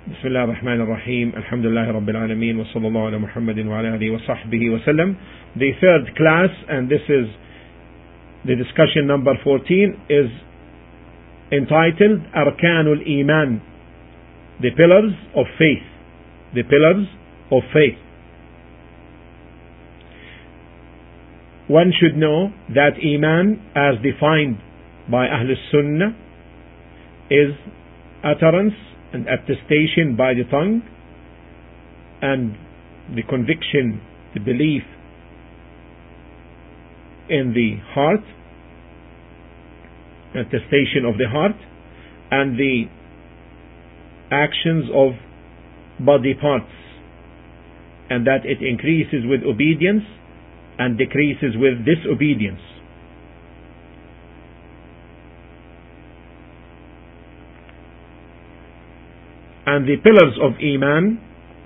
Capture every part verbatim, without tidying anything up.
بسم الله الرحمن الرحيم الحمد لله رب العالمين وصلى الله على محمد وعلى آله وصحبه وسلم. The third class, and this is the discussion number fourteen, is entitled Arkanul Iman, the pillars of faith. The pillars of faith. One should know that Iman, as defined by Ahl Sunnah, is utterance and attestation by the tongue, and the conviction, the belief in the heart, attestation of the heart, and the actions of body parts, and that it increases with obedience and decreases with disobedience. And the pillars of Iman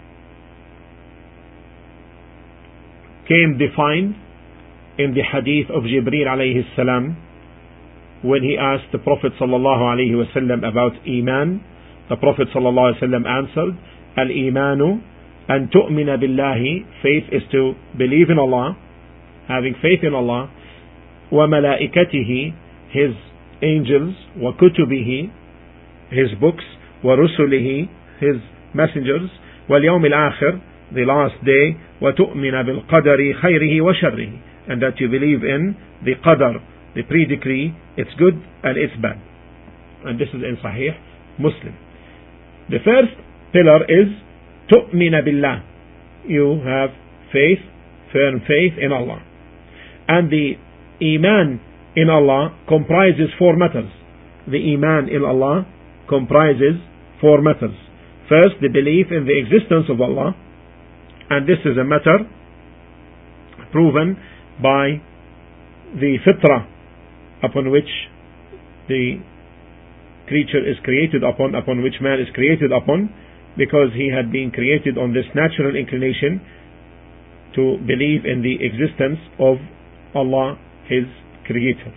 came defined in the hadith of Jibreel alayhi salam, when he asked the Prophet sallallahu alayhi wasallam about Iman. The Prophet sallallahu alayhi wasallam answered, Al-Imanu an tu'mina billahi, faith is to believe in Allah, having faith in Allah, wa malaikatihi, His angels, wa kutubihi, His books, wa rusulihi, His messengers, wal yawm al-akhir, the last day, wa tu'mina bil qadari khayrihi wa sharrihi, and that you believe in the qadar, the pre-decree, it's good and it's bad. And this is in Sahih Muslim. The first pillar is tu'mina billah, you have faith, firm faith in Allah. And the Iman in Allah comprises four matters. The Iman in Allah comprises four matters. First, the belief in the existence of Allah, and this is a matter proven by the fitrah upon which the creature is created upon, upon which man is created upon, because he had been created on this natural inclination to believe in the existence of Allah, His Creator.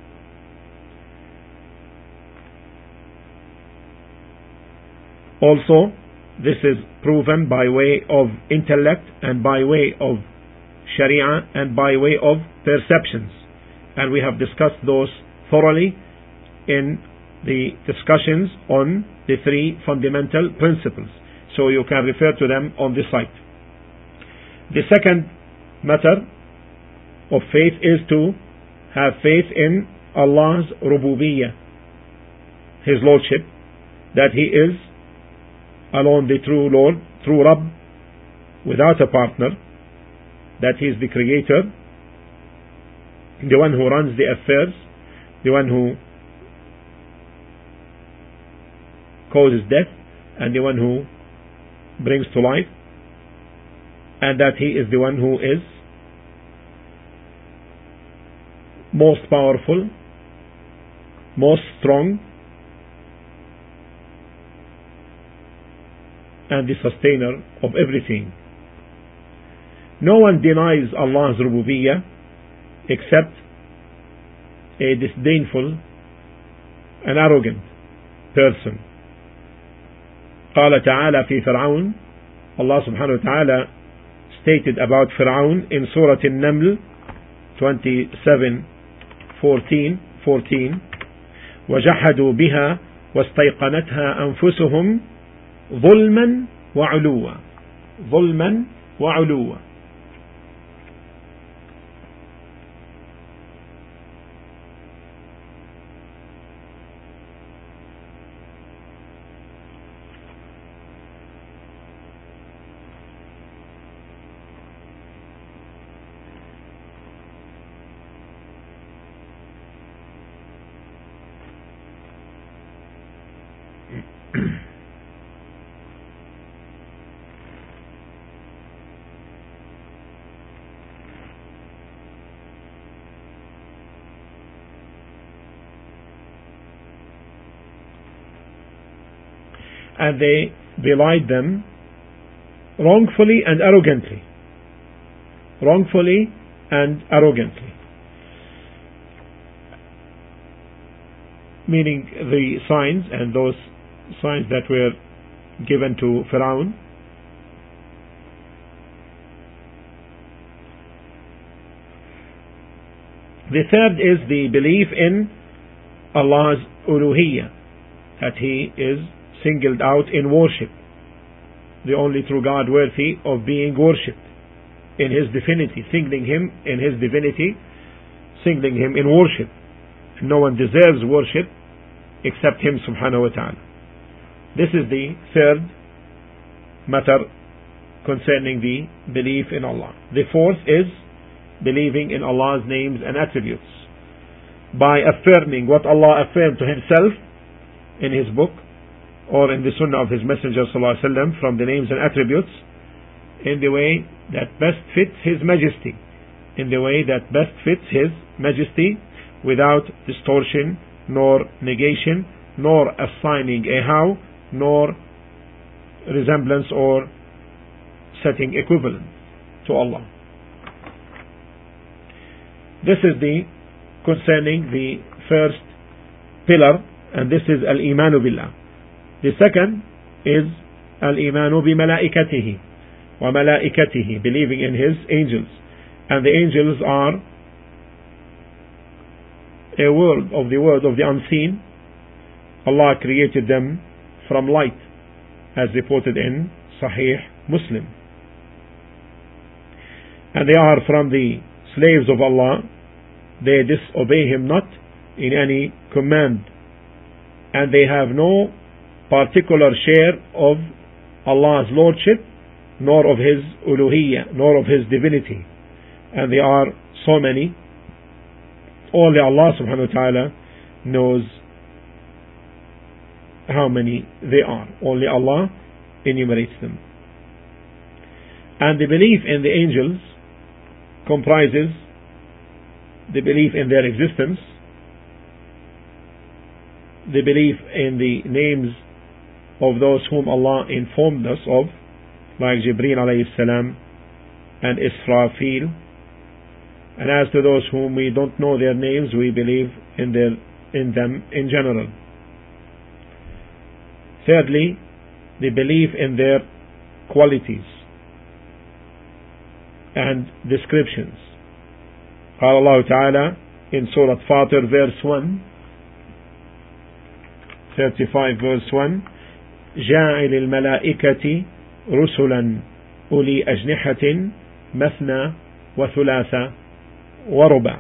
Also, this is proven by way of intellect and by way of Sharia and by way of perceptions. And we have discussed those thoroughly in the discussions on the three fundamental principles. So you can refer to them on the site. The second matter of faith is to have faith in Allah's rububiyyah, His Lordship, that He is alone the true Lord, true Rabb, without a partner, that He is the Creator, the one who runs the affairs, the one who causes death, and the one who brings to life, and that He is the one who is most powerful, most strong, and the sustainer of everything. No one denies Allah's rububiyyah except a disdainful and arrogant person. قال تعالى في فرعون, Allah subhanahu wa ta'ala stated about Fir'aun in Surah An-Naml twenty-seven fourteen fourteen, وجحدوا بها واستيقنتها أنفسهم ظلما وعلوا, ظلما وعلوا. And they belied them wrongfully and arrogantly. Wrongfully and arrogantly. Meaning the signs, and those signs that were given to Pharaoh. The third is the belief in Allah's uluhiyyah, that He is singled out in worship, the only true God worthy of being worshipped in His divinity, singling Him in His divinity, singling Him in worship. No one deserves worship except Him subhanahu wa ta'ala. This is the third matter concerning the belief in Allah. The fourth is believing in Allah's names and attributes by affirming what Allah affirmed to Himself in His book or in the Sunnah of His Messenger sallallahu alaihi wasallam from the names and attributes in the way that best fits His Majesty, in the way that best fits His Majesty, without distortion nor negation, nor assigning a how, nor resemblance or setting equivalent to Allah. This is the concerning the first pillar, and this is al-imanu billah. The second is al-imanu bi malaikatihi wa malaikatihi, believing in His angels. And the angels are a world of the world of the unseen. Allah created them from light, as reported in Sahih Muslim. And they are from the slaves of Allah. They disobey Him not in any command, and they have no particular share of Allah's lordship, nor of His uluhiyyah, nor of His divinity. And they are so many. Only Allah subhanahu wa ta'ala knows how many they are. Only Allah enumerates them. And the belief in the angels comprises the belief in their existence, the belief in the names of those whom Allah informed us of, like Jibreel alayhi salam and Israfil. And as to those whom we don't know their names, we believe in their in them in general. Thirdly, the belief in their qualities and descriptions. قال الله تعالى in Surah Fatir verse one, thirty-five verse one, جاعل الملائكة رسلا أولي أجنحة مثنى وثلاث وربع.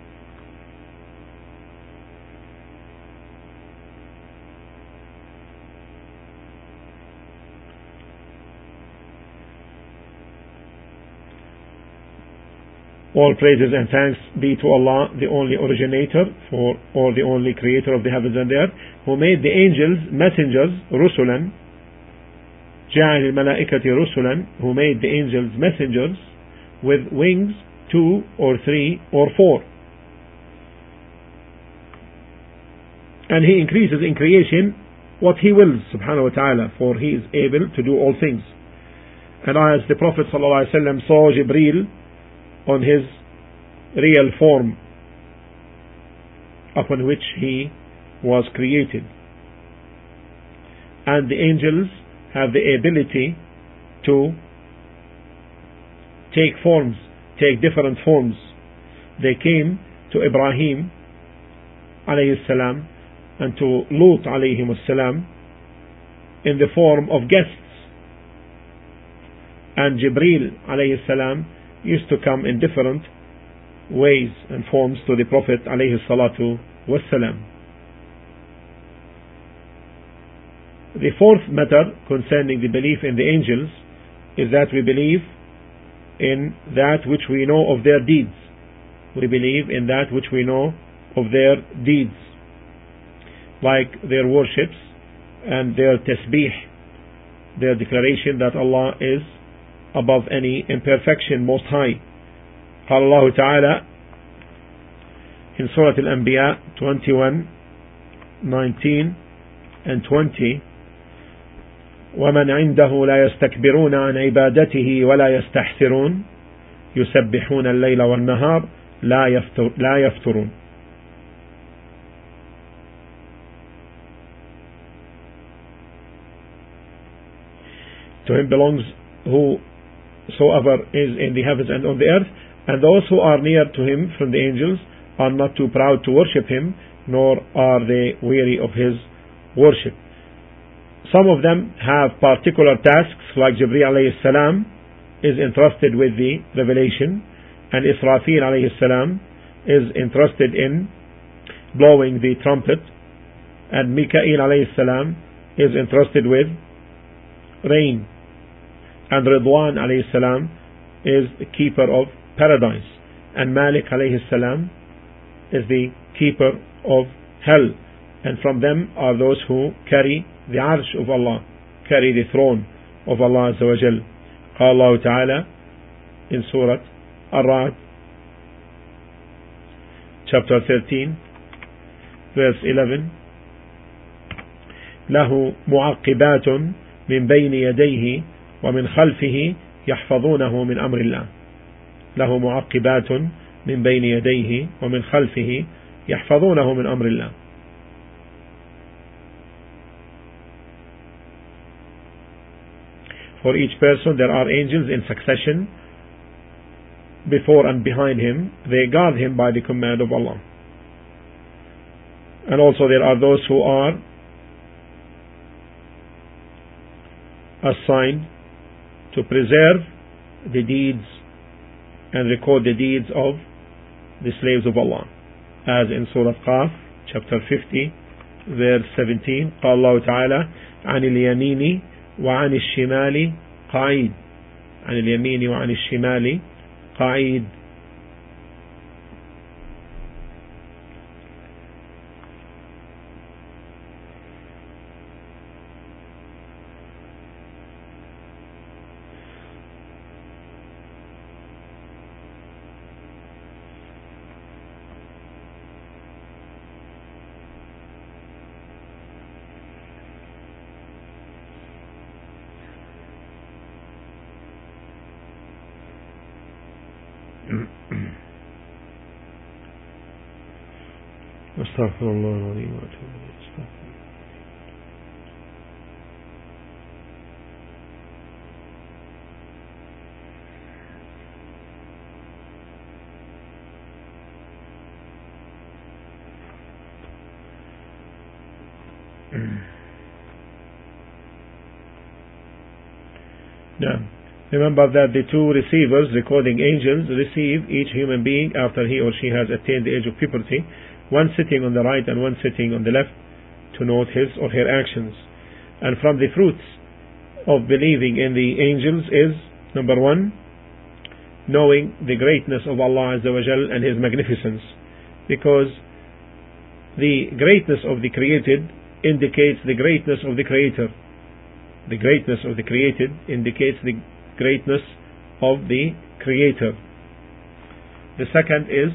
All praises and thanks be to Allah, the only originator for, or the only creator of the heavens and the earth, who made the angels messengers, rusulan, جعل الملائكة رسلا, who made the angels messengers with wings, two or three or four. And He increases in creation what He wills, subhanahu wa ta'ala, for He is able to do all things. And as the Prophet sallallahu alaihi wasallam saw Jibreel on his real form upon which he was created. And the angels have the ability to take forms, take different forms. They came to Ibrahim alayhi salam and to Lut alayhi salam in the form of guests. And Jibreel alayhi salam used to come in different ways and forms to the Prophet alayhi salatu wassalam. The fourth matter concerning the belief in the angels is that we believe in that which we know of their deeds. We believe in that which we know of their deeds, like their worships and their tasbih, their declaration that Allah is above any imperfection, most high. قال الله تعالى in Surah Al-Anbiya twenty-one, nineteen and twenty, ومن عنده لا يستكبرون عن عبادته ولا يستحسرون يسبحون الليل والنهار لا يفتر لا يفترون. To him belongs whosoever is in the heavens and on the earth, and those who are near to him from the angels are not too proud to worship him, nor are they weary of his worship. Some of them have particular tasks, like Jibreel alayhi salam is entrusted with the revelation, and Israfil alayhi salam is entrusted in blowing the trumpet, and Mikael alayhi salam is entrusted with rain, and Ridwan alayhi salam is the keeper of paradise, and Malik alayhi salam is the keeper of hell, and from them are those who carry the arsh of Allah, carry the throne of Allah Azza wa Jal. قال الله تعالى in Surah Ar-Ra'd chapter thirteen verse eleven, له معقبات من بين يديه ومن خلفه يحفظونه من أمر الله. له معقبات من بين يديه ومن خلفه يحفظونه من أمر الله. For each person there are angels in succession before and behind him. They guard him by the command of Allah. And also there are those who are assigned to preserve the deeds and record the deeds of the slaves of Allah, as in Surah Qaf chapter fifty verse seventeen. قال الله تعالى عن اليمين وعن الشمال قعيد. عن اليمين وعن الشمال قعيد. أستغفر الله العظيم وأتوب إليه. Now, remember that the two receivers, recording angels, receive each human being after he or she has attained the age of puberty, one sitting on the right and one sitting on the left, to note his or her actions. And from the fruits of believing in the angels is, number one, knowing the greatness of Allah Azza wa Jal and His magnificence, because the greatness of the created indicates the greatness of the Creator. The greatness of the created indicates the greatness of the Creator. The second is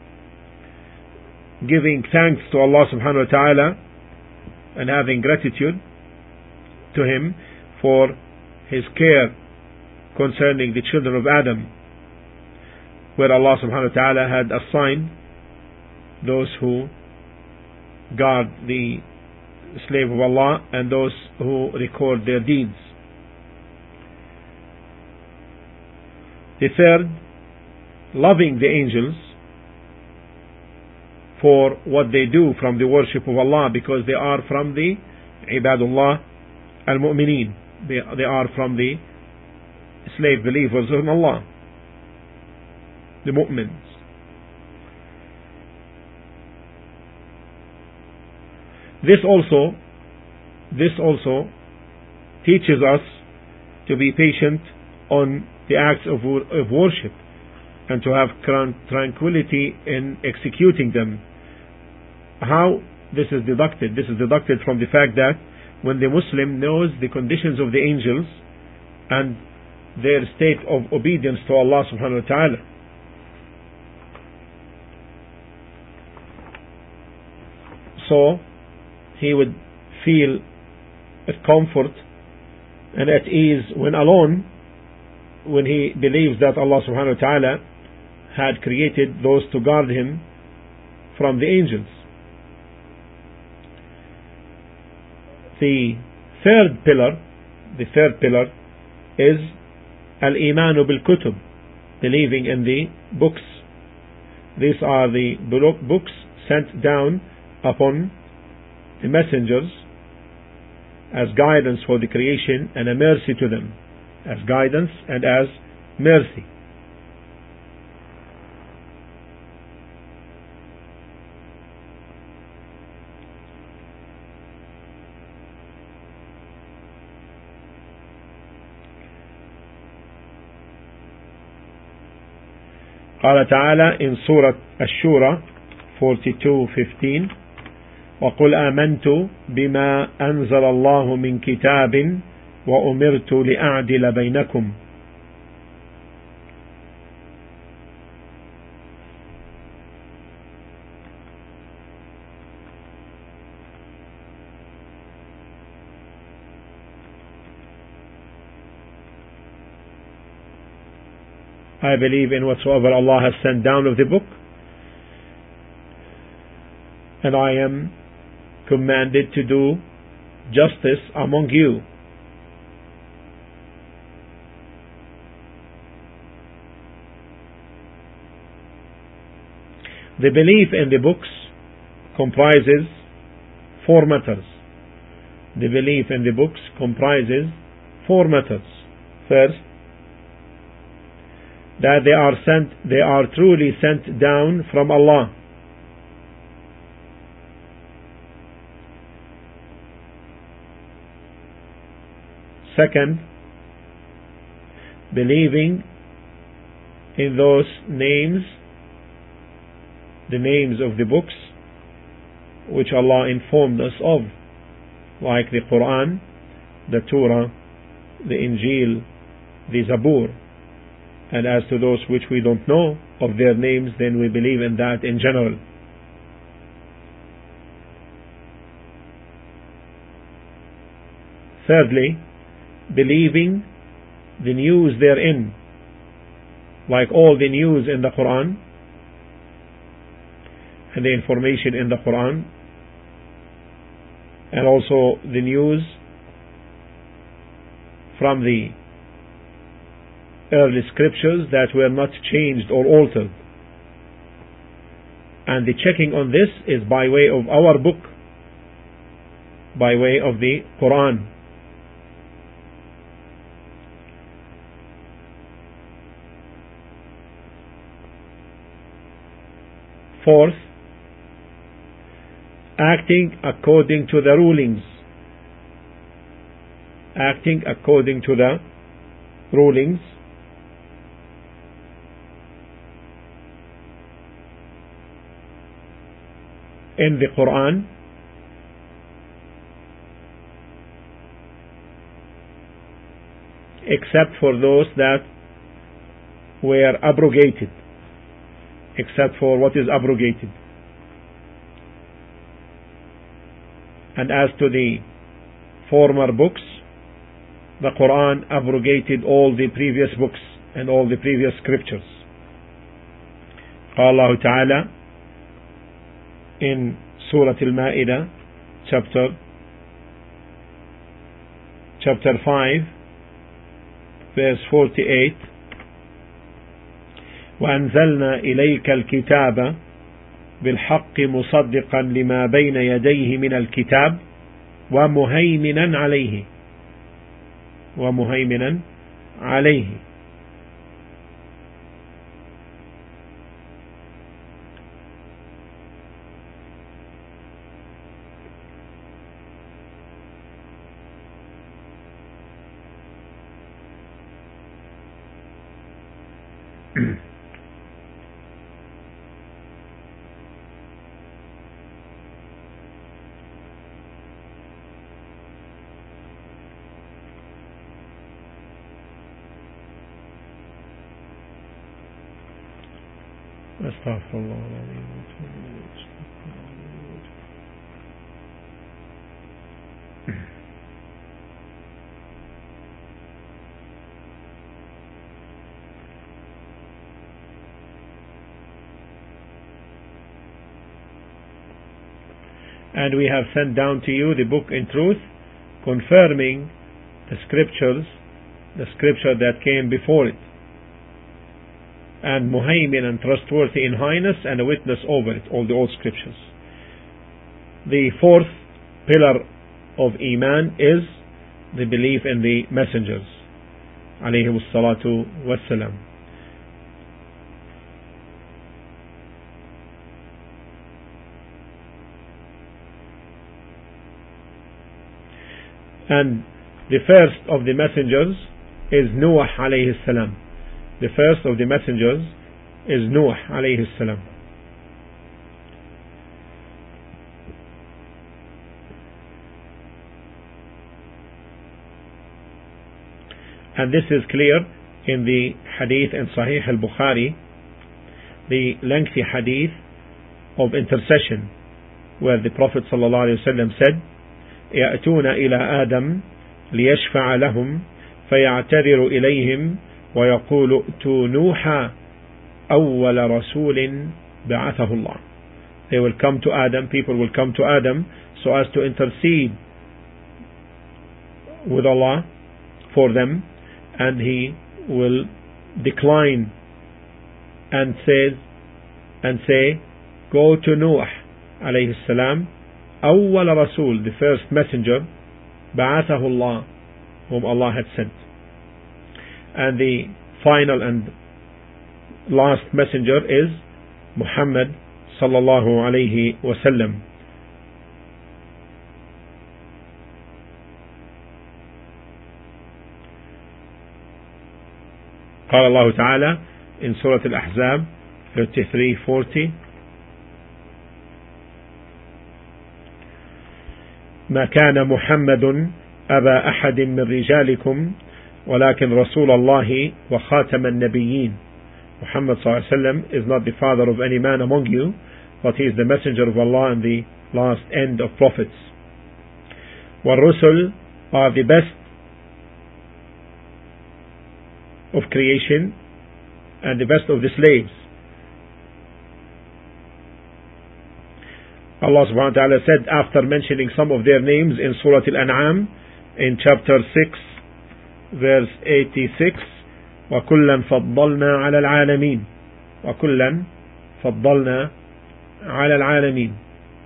giving thanks to Allah subhanahu wa ta'ala and having gratitude to Him for His care concerning the children of Adam, where Allah subhanahu wa ta'ala had assigned those who guard the slave of Allah and those who record their deeds. The third, loving the angels for what they do from the worship of Allah, because they are from the Ibadullah al-Mu'mineen. They, they are from the slave believers in Allah, the Mu'mins. This also, this also teaches us to be patient on the acts of, of worship and to have tranquility in executing them. How this is deducted? This is deducted from the fact that when the Muslim knows the conditions of the angels and their state of obedience to Allah subhanahu wa ta'ala, so he would feel at comfort and at ease when alone, when he believes that Allah subhanahu wa ta'ala had created those to guard him from the angels. The third pillar, the third pillar is al-imanu bil-kutub, believing in the books. These are the books sent down upon the messengers as guidance for the creation and a mercy to them, as guidance and as mercy. قال تعالى in Surah Ash-Shura forty-two fifteen وقل آمنت بما أنزل الله من كتاب وأمرت لأعدل بينكم. I believe in whatsoever Allah has sent down of the book, and I am commanded to do justice among you. The belief in the books comprises four matters. The belief in the books comprises four matters. First, that they are sent, they are truly sent down from Allah. Second, believing in those names, the names of the books which Allah informed us of, like the Quran, the Torah, the Injil, the Zabur. And as to those which we don't know of their names, then we believe in that in general. Thirdly, believing the news therein, like all the news in the Quran and the information in the Quran, and also the news from the early scriptures that were not changed or altered. And the checking on this is by way of our book, by way of the Quran. Fourth, acting according to the rulings. Acting according to the rulings. In the Quran, except for those that were abrogated, except for what is abrogated. And as to the former books, the Quran abrogated all the previous books and all the previous scriptures. قال الله تعالى in Surah Al-Ma'idah, chapter chapter five, verse forty-eight, وأنزلنا إليك الكتاب بالحق مصدقا لما بين يديه من الكتاب ومهيمنا عليه ومهيمنا عليه. أستغفر الله العظيم. And we have sent down to you the book in truth, confirming the scriptures the scripture that came before it, and muhaymin, and trustworthy in highness, and a witness over it, all the old scriptures. The fourth pillar of Iman is the belief in the messengers, alayhimus salatu wassalam. And the first of the messengers is Noah alayhi salam. The first of the messengers is Noah alayhi salam. And this is clear in the hadith in Sahih al-Bukhari, the lengthy hadith of intercession, where the Prophet sallallahu alaihi wasallam said, يأتون إلى آدم ليشفع لهم فيعتذر إليهم ويقول ائتوا نوحا أول رسول بعثه الله. They will come to Adam, people will come to Adam so as to intercede with Allah for them, and he will decline and says and say, go to Noah alayhi salam, أول رسول, the first messenger, بعثه الله, whom Allah had sent. And the final and last messenger is Muhammad sallallahu alayhi wasallam. قال الله تعالى in Surah Al-Ahzab thirty-three forty, ما كان محمد أبا أحد من رجالكم ولكن رسول الله وخاتم النبيين. Muhammad صلى الله عليه وسلم is not the father of any man among you, but he is the messenger of Allah and the last end of prophets. والرسل are the best of creation and the best of the slaves. Allah subhanahu wa ta'ala said, after mentioning some of their names in Surah Al-An'am in chapter six verse eighty-six, وَكُلًّا فَضَّلْنَا عَلَى الْعَالَمِينَ وَكُلًّا فَضَّلْنَا عَلَى الْعَالَمِينَ.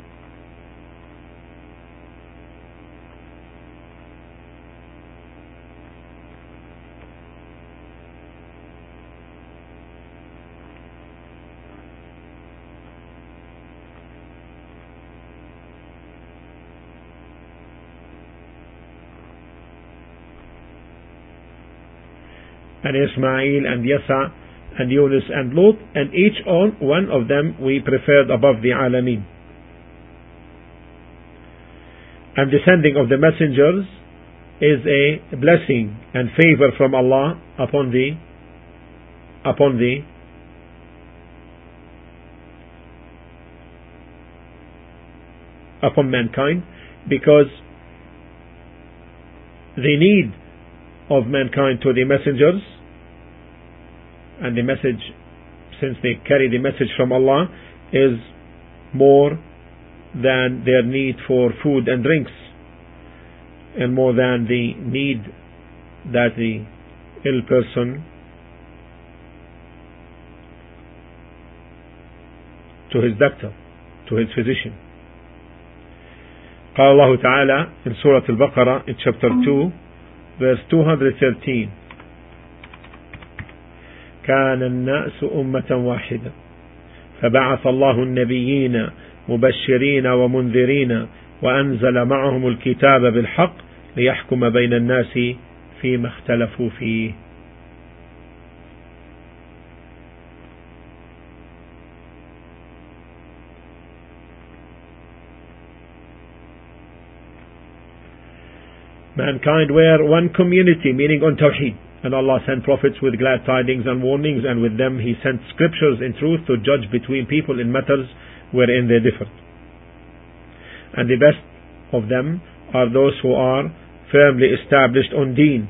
And Ismail and Yasa and Yunus and Lut, and each on one of them we preferred above the Alameen. And the sending of the messengers is a blessing and favor from Allah upon the upon the upon mankind, because the need of mankind to the messengers, and the message, since they carry the message from Allah, is more than their need for food and drinks, and more than the need that the ill person to his doctor, to his physician. قال الله تعالى in Surah Al-Baqarah in chapter two verse two hundred thirteen, كان الناس أمة واحدة فبعث الله النبيين مبشرين ومنذرين وأنزل معهم الكتاب بالحق ليحكم بين الناس فيما اختلفوا فيه. Mankind were one community, meaning on Tawheed, and Allah sent prophets with glad tidings and warnings, and with them He sent scriptures in truth to judge between people in matters wherein they differed. And the best of them are those who are firmly established on Deen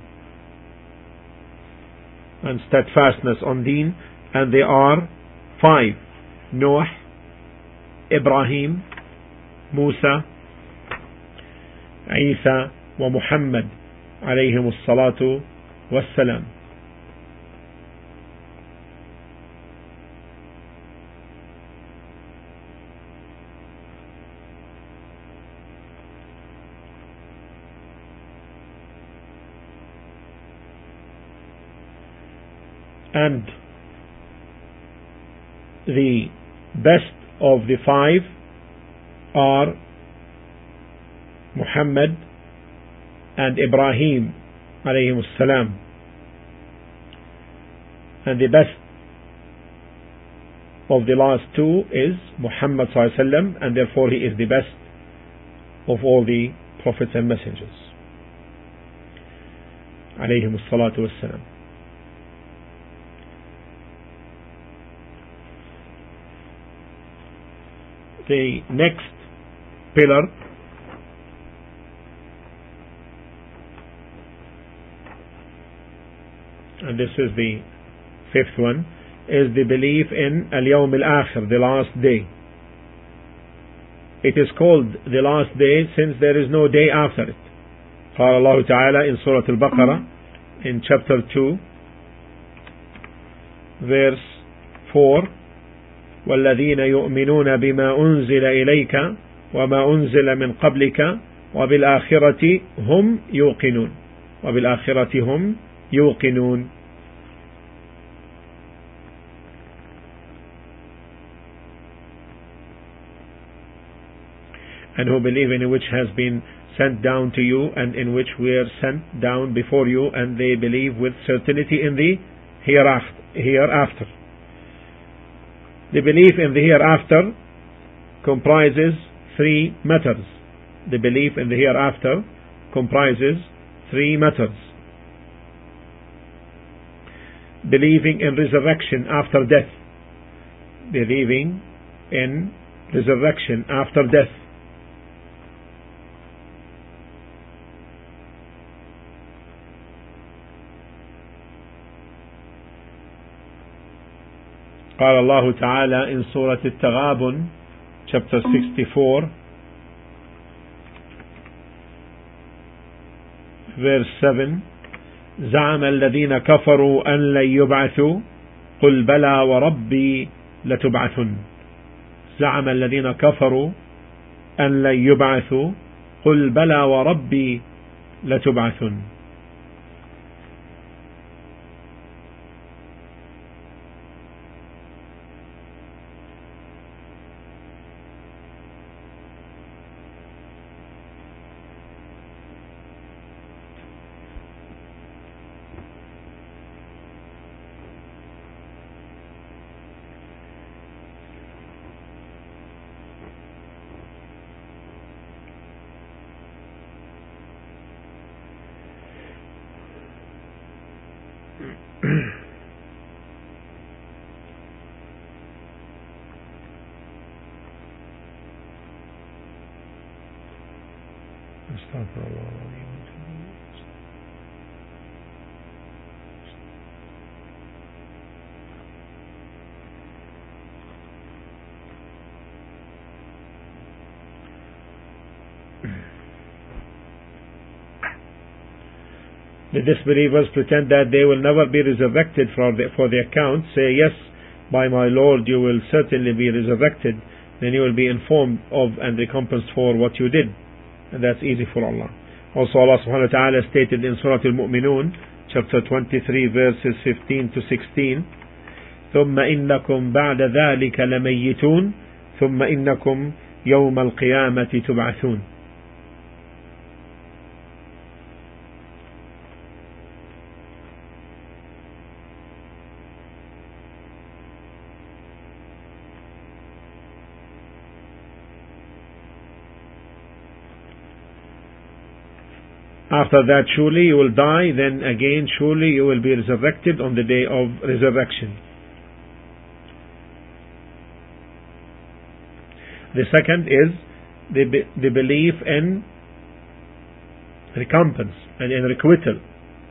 and steadfastness on Deen, and they are five: Noah, Ibrahim, Musa, Isa, ومحمد عليهم الصلاة والسلام. And the best of the five are Muhammad and Ibrahim alayhim salam, and the best of the last two is Muhammad sallallahu alaihi wasallam, and therefore he is the best of all the prophets and messengers alayhim salatu wassalam. The next pillar and this is the fifth one, is the belief in Al-Yawm Al-Akhir, the last day. It is called the last day since there is no day after it. قال الله تعالى in Surah Al-Baqarah in chapter two verse four, والذين يؤمنون بما أنزل إليك وما أنزل من قبلك وبالآخرة هم يوقنون وبالآخرة هم يوقنون. And who believe in which has been sent down to you and in which were sent down before you, and they believe with certainty in the hereafter. hereafter. The belief in the hereafter comprises three matters. The belief in the hereafter comprises three matters. Believing in resurrection after death. Believing in resurrection after death. قال الله تعالى in Surah Al-Taghabun chapter sixty-four verse seven, زعم الذين كفروا أن لن يبعثوا قل بلى وربي لتبعثن. زعم الذين كفروا أن لن يبعثوا قل بلى وربي لتبعثن. The disbelievers pretend that they will never be resurrected for the, for their account. Say, yes, by my Lord, you will certainly be resurrected. Then you will be informed of and recompensed for what you did. And that's easy for Allah. Also Allah subhanahu wa ta'ala stated in Surah Al-Mu'minun, chapter twenty-three, verses fifteen to sixteen, ثُمَّ إِنَّكُمْ بَعْدَ ذَلِكَ لَمَيِّتُونَ ثُمَّ إِنَّكُمْ يَوْمَ الْقِيَامَةِ تُبْعَثُونَ. After that, surely you will die, then again surely you will be resurrected on the day of resurrection. The second is the, the belief in recompense and in requital.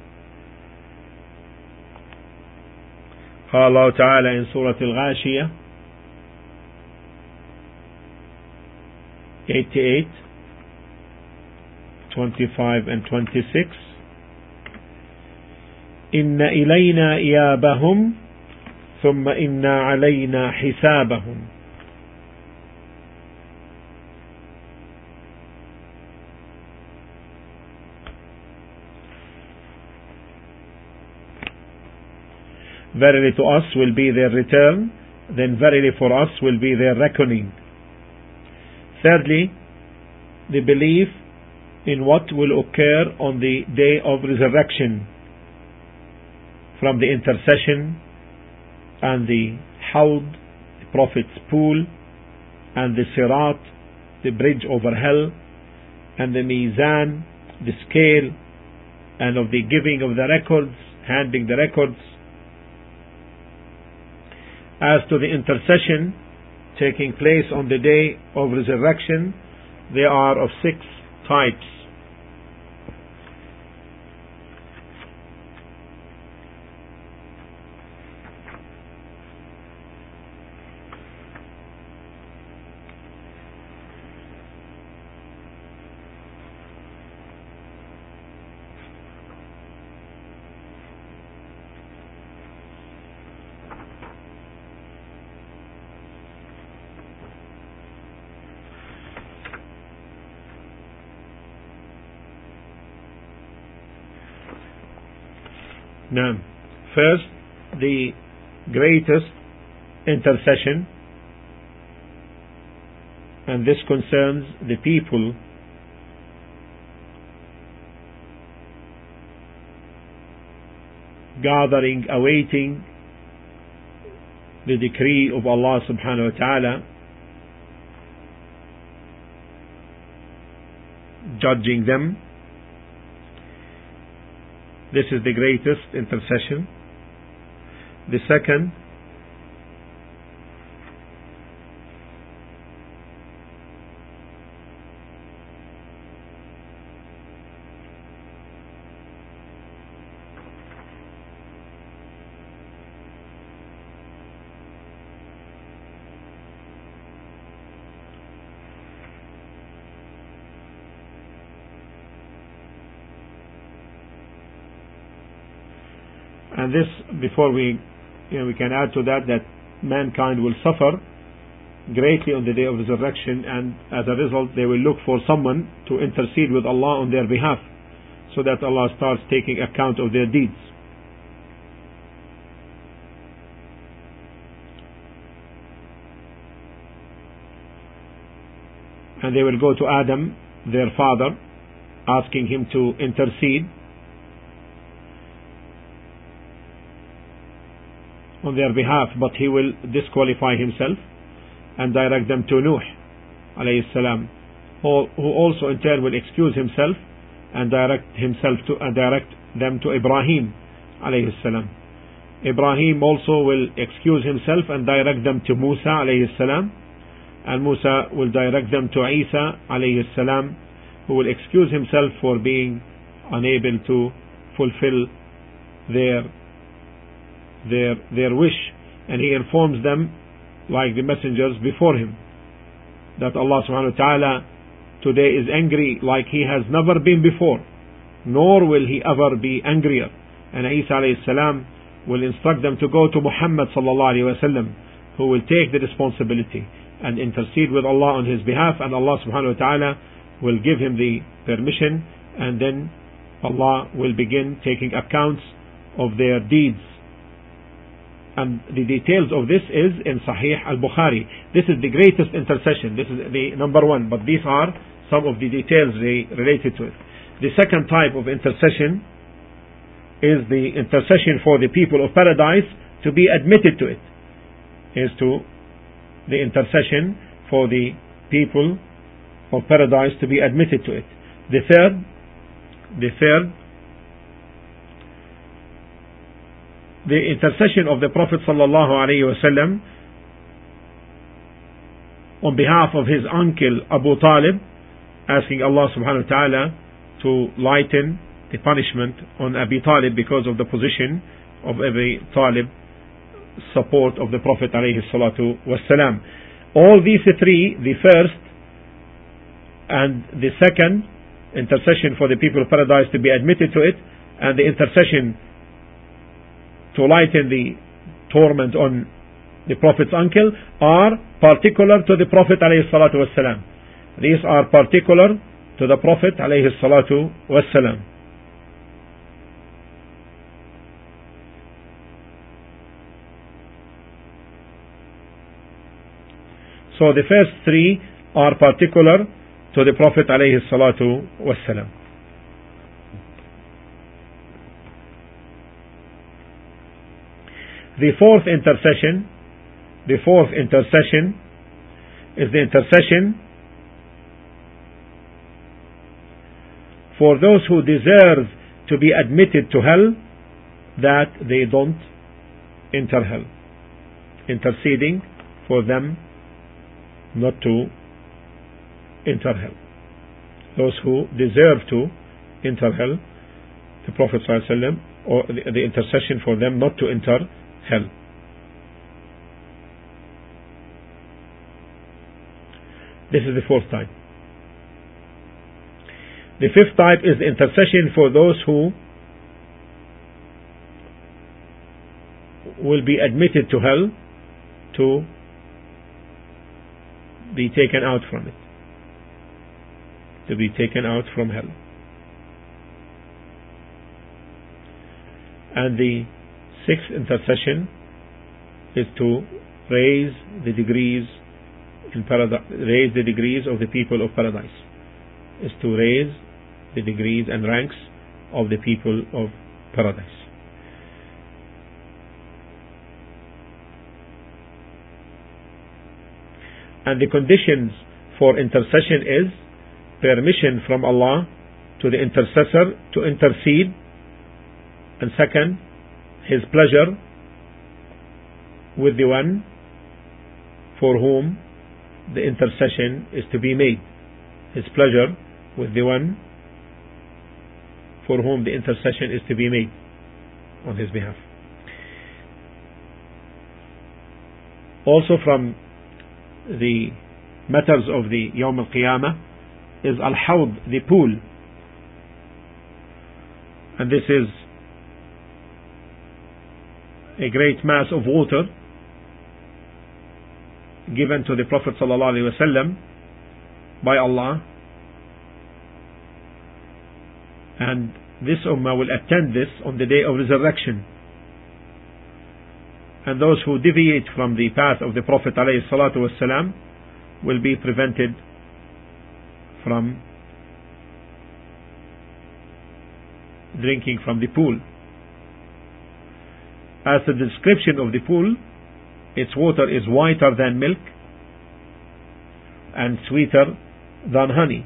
قال الله تعالى in Surah Al-Ghashiyah eighty-eight, twenty-five and twenty-six, إن إلينا إيابهم ثم إن علينا حسابهم. Verily to us will be their return, then verily for us will be their reckoning. Thirdly, the belief in what will occur on the day of resurrection, from the intercession and the Hawd, the Prophet's pool, and the Sirat, the bridge over hell, and the Mizan, the scale, and of the giving of the records, handing the records. As to the intercession taking place on the day of resurrection, they are of six types. Now, first, the greatest intercession, and this concerns the people gathering, awaiting the decree of Allah subhanahu wa ta'ala, judging them. This is the greatest intercession. The second, and this, before we, you know, we can add to that that mankind will suffer greatly on the day of resurrection, and as a result they will look for someone to intercede with Allah on their behalf, so that Allah starts taking account of their deeds. And they will go to Adam, their father, asking him to intercede on their behalf, but he will disqualify himself and direct them to Nuh alayhi salam, who also in turn will excuse himself and direct himself to uh, direct them to Ibrahim alayhi salam. Ibrahim also will excuse himself and direct them to Musa alayhi salam, and Musa will direct them to Isa alayhi salam, who will excuse himself for being unable to fulfill their their their wish, and he informs them, like the messengers before him, that Allah subhanahu wa ta'ala today is angry like he has never been before, nor will he ever be angrier. And Isa alayhi salam will instruct them to go to Muhammad sallallahu alayhi wa sallam, who will take the responsibility and intercede with Allah on his behalf, and Allah subhanahu wa ta'ala will give him the permission, and then Allah will begin taking accounts of their deeds. And the details of this is in Sahih al-Bukhari. This is the greatest intercession. This is the number one. But these are some of the details related to it. The second type of intercession is the intercession for the people of paradise to be admitted to it. Is to the intercession for the people of paradise to be admitted to it. The third, the third, the intercession of the Prophet sallallahu alaihi wasallam on behalf of his uncle Abu Talib, asking Allah subhanahu wa ta'ala to lighten the punishment on Abi Talib because of the position of Abi Talib, support of the Prophet alayhi salatu wasalam. All these three, the first and the second, intercession for the people of paradise to be admitted to it, and the intercession to lighten the torment on the Prophet's uncle are particular to the Prophet alayhi salatu wasalam. These are particular to the Prophet alayhi salatu wasalam. So the first three are particular to the Prophet alayhi salatu wasalam. The fourth intercession, the fourth intercession is the intercession for those who deserve to be admitted to hell, that they don't enter hell. Interceding for them not to enter hell. Those who deserve to enter hell, the Prophet ﷺ, or the, the intercession for them not to enter hell. This is the fourth type. The fifth type is the intercession for those who will be admitted to hell to be taken out from it. To be taken out from hell. And the sixth intercession is to raise the degrees in paradise, raise the degrees of the people of paradise. Is to raise the degrees and ranks of the people of paradise. And the conditions for intercession is permission from Allah to the intercessor to intercede, and second, His pleasure with the one for whom the intercession is to be made. His pleasure with the one for whom the intercession is to be made on his behalf. Also from the matters of the Yawm al-Qiyamah is Al-Hawd, the pool. And this is a great mass of water given to the Prophet ﷺ by Allah, and this ummah will attend this on the day of resurrection. And those who deviate from the path of the Prophet ﷺ will be prevented from drinking from the pool. As the description of the pool, its water is whiter than milk and sweeter than honey.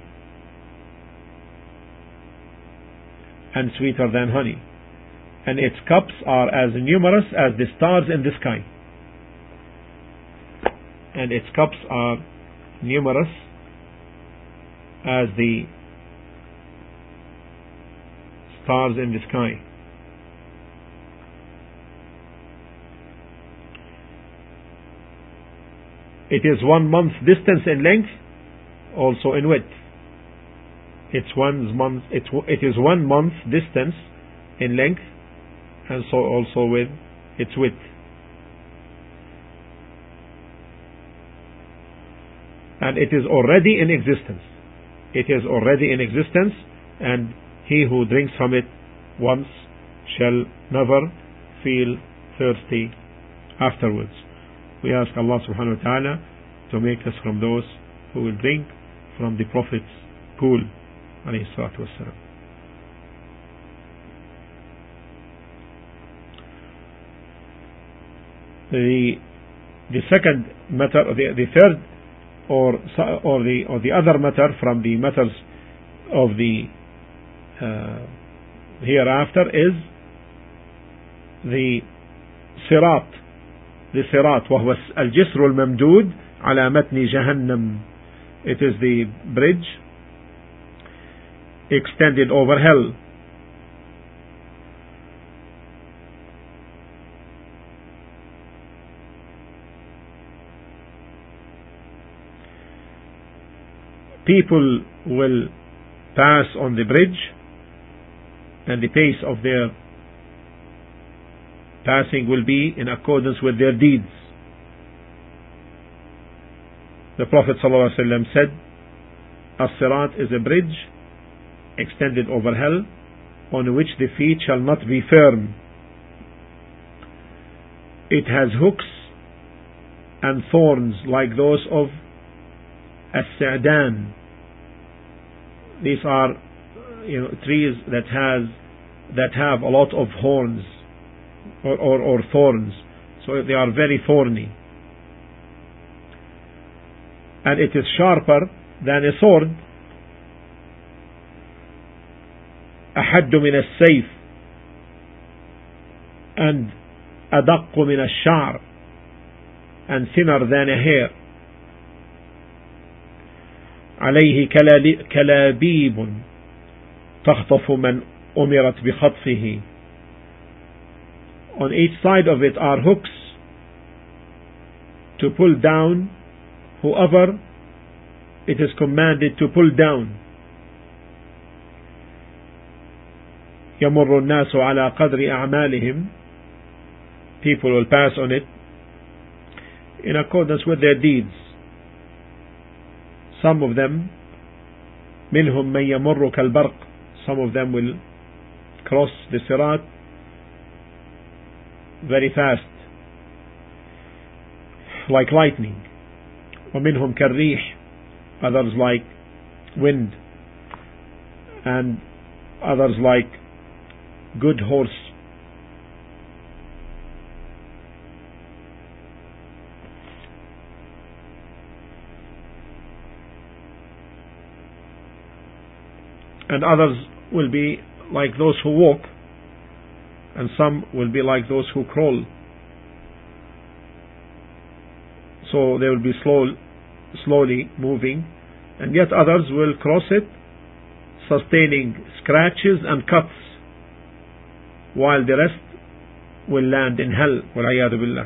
And sweeter than honey. And its cups are as numerous as the stars in the sky. And its cups are numerous as the stars in the sky. It is one month distance in length, also in width. It's one month. It, it is one month distance in length, and so also with its width. And it is already in existence. It is already in existence, and he who drinks from it once shall never feel thirsty afterwards. We ask Allah subhanahu wa ta'ala to make us from those who will drink from the Prophet's pool, alayhi salatu wassalam. The the second matter, the the third, or or the or the other matter from the matters of the uh, hereafter is the sirat. The sirat, وهو الجسر الممدود على متن جهنم. It is the bridge extended over hell. People will pass on the bridge, and the pace of their passing will be in accordance with their deeds. The Prophet ﷺ said, As-Sirat is a bridge extended over hell, on which the feet shall not be firm. It has hooks and thorns like those of As-Sa'dan. These are, you know, trees that has that have a lot of horns or, or, or thorns, so they are very thorny, and it is sharper than a sword. أحد من السيف, and أدق من الشعر, and thinner than a hair. عليه كلابيب تخطف من أمرت بخطفه. On each side of it are hooks to pull down whoever it is commanded to pull down. يمر الناس على قدر أعمالهم. People will pass on it in accordance with their deeds. Some of them, منهم من يمر كالبرق, some of them will cross the Sirat very fast, like lightning. ومنهم كالريح, others like wind, and others like good horse. And others will be like those who walk, and some will be like those who crawl. So they will be slow, slowly moving, and yet others will cross it, sustaining scratches and cuts, while the rest will land in hell. وَالْعِيَاذُ بِاللَّهِ.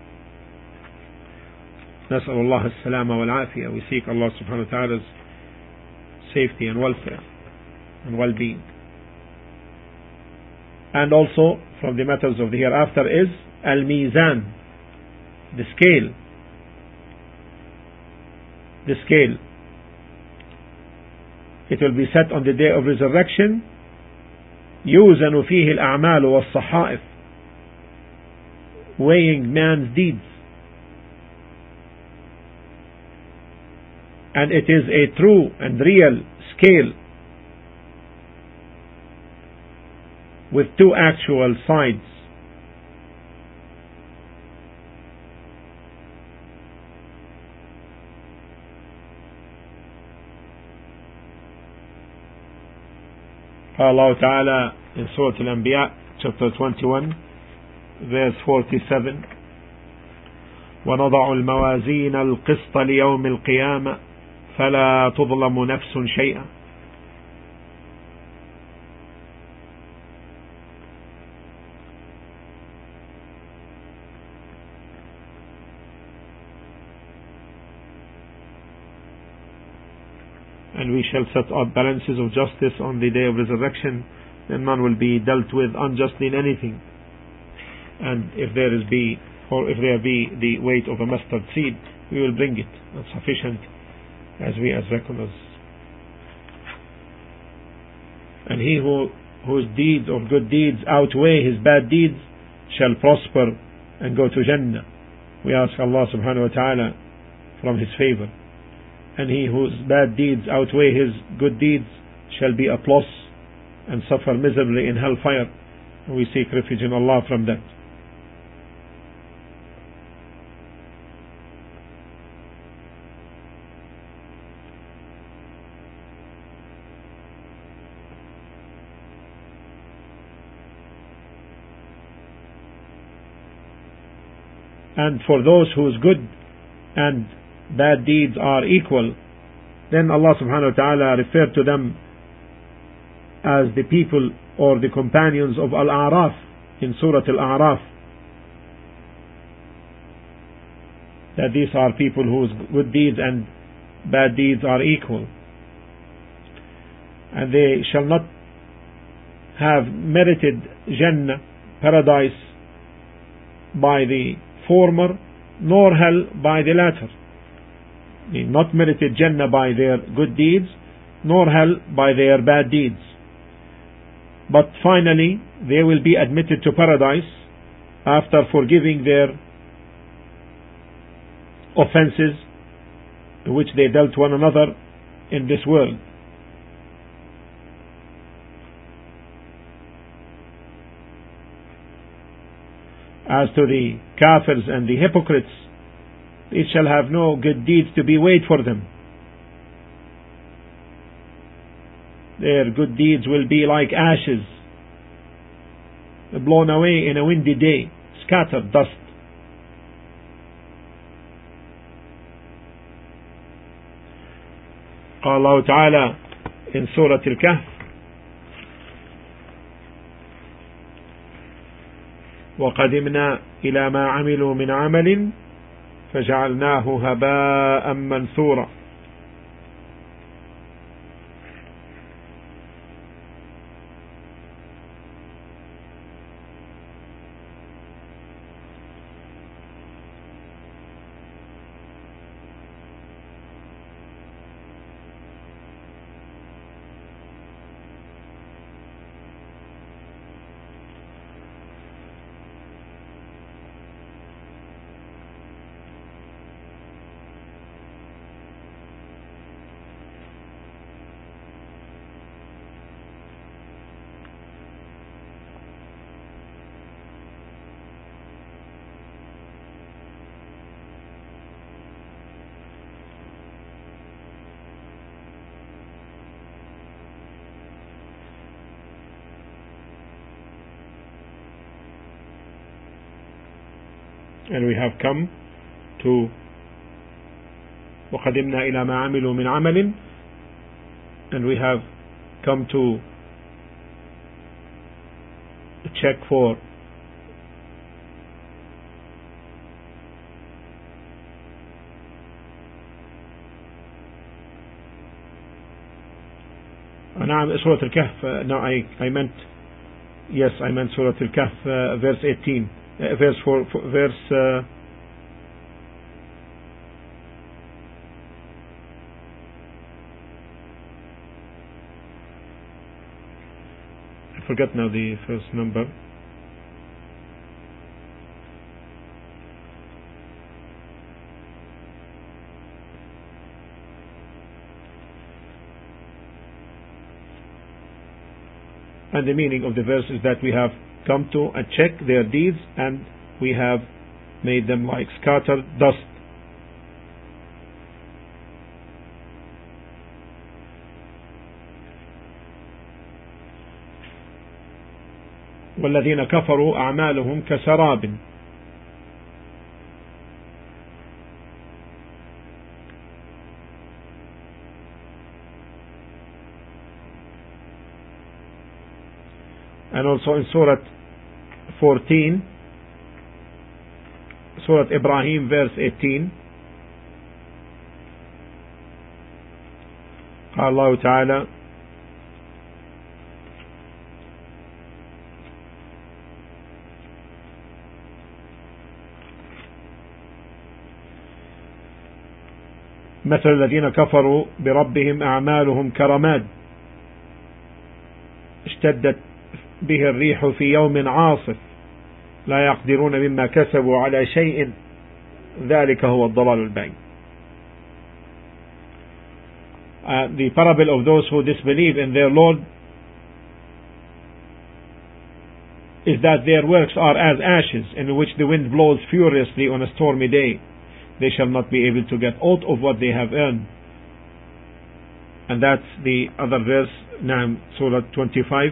نسأل الله السلامة والعافية. We seek Allah subhanahu wa ta'ala's safety and welfare and well-being. And also from the matters of the hereafter is Al-Mizan, the scale. The scale. It will be set on the day of resurrection. يوزن فيه الأعمال والصحائف, weighing man's deeds. And it is a true and real scale with two actual sides. Allah Ta'ala in Surah Al-Anbiya chapter twenty-one verse forty-seven, وَنَضَعُ الْمَوَازِينَ الْقِسْطَ لِيَوْمِ الْقِيَامَةِ فَلَا تُظْلَمُ نَفْسٌ شَيْئًا. And we shall set up balances of justice on the day of resurrection, and none will be dealt with unjustly in anything. And if there is be, or if there be the weight of a mustard seed, we will bring it. That's sufficient, as we as reckoners. And he who whose deeds of good deeds outweigh his bad deeds shall prosper and go to Jannah. We ask Allah subhanahu wa ta'ala from his favor. And he whose bad deeds outweigh his good deeds shall be at loss and suffer miserably in hellfire. And we seek refuge in Allah from that. And for those whose good and bad deeds are equal, then Allah subhanahu wa ta'ala referred to them as the people or the companions of Al-A'raf in Surah Al-A'raf, that these are people whose good deeds and bad deeds are equal, and they shall not have merited Jannah, paradise, by the former, nor hell by the latter. They not merited Jannah by their good deeds, nor hell by their bad deeds. But finally, they will be admitted to paradise after forgiving their offenses which they dealt one another in this world. As to the kafirs and the hypocrites, they shall have no good deeds to be weighed for them. Their good deeds will be like ashes, blown away in a windy day, scattered dust. قال الله تعالى in Surah Al-Kahf: وقدمنا إلى ما عملوا من عمل فجعلناه هباء منثورا. And we have come to وقدمنا إلى ما عملوا من عمل, and we have come to check for نعم سورة الكهف. uh, no I, I meant yes I meant Surah Al-Kahf, uh, verse eighteen, uh, verse four, verse uh, I forget now the first number. And the meaning of the verse is that we have come to and check their deeds, and we have made them like scattered dust. والذين كفروا أعمالهم كسراب And also in Surah fourteen, Surah Ibrahim, verse eighteen, قال الله تعالى: مثل الذين كفروا بربهم أعمالهم كرماد اشتدت به الريح في يوم عاصف لا يقدرون مما كسبوا على شيء ذلك هو الضلال البعيد. Uh, the parable of those who disbelieve in their Lord is that their works are as ashes in which the wind blows furiously on a stormy day. They shall not be able to get aught of what they have earned. And that's the other verse, Naam, Surah twenty-five,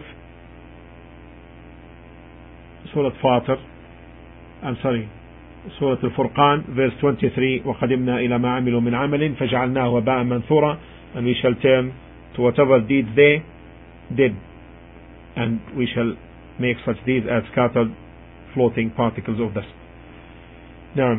Surah Fatir, I'm sorry, Surah Al-Furqan, verse twenty-three, وَقَدِمْنَا إِلَى مَا عَمِلُوا مِنْ عَمَلٍ فَجَعَلْنَاهُ وَبَاءً مَنْثُورًا, and we shall turn to whatever deeds they did, and we shall make such deeds as scattered floating particles of dust. Now,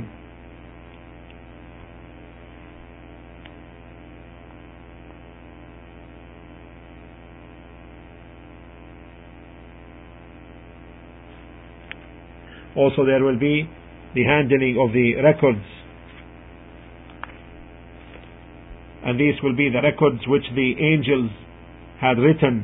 Also there will be the handling of the records, and these will be the records which the angels had written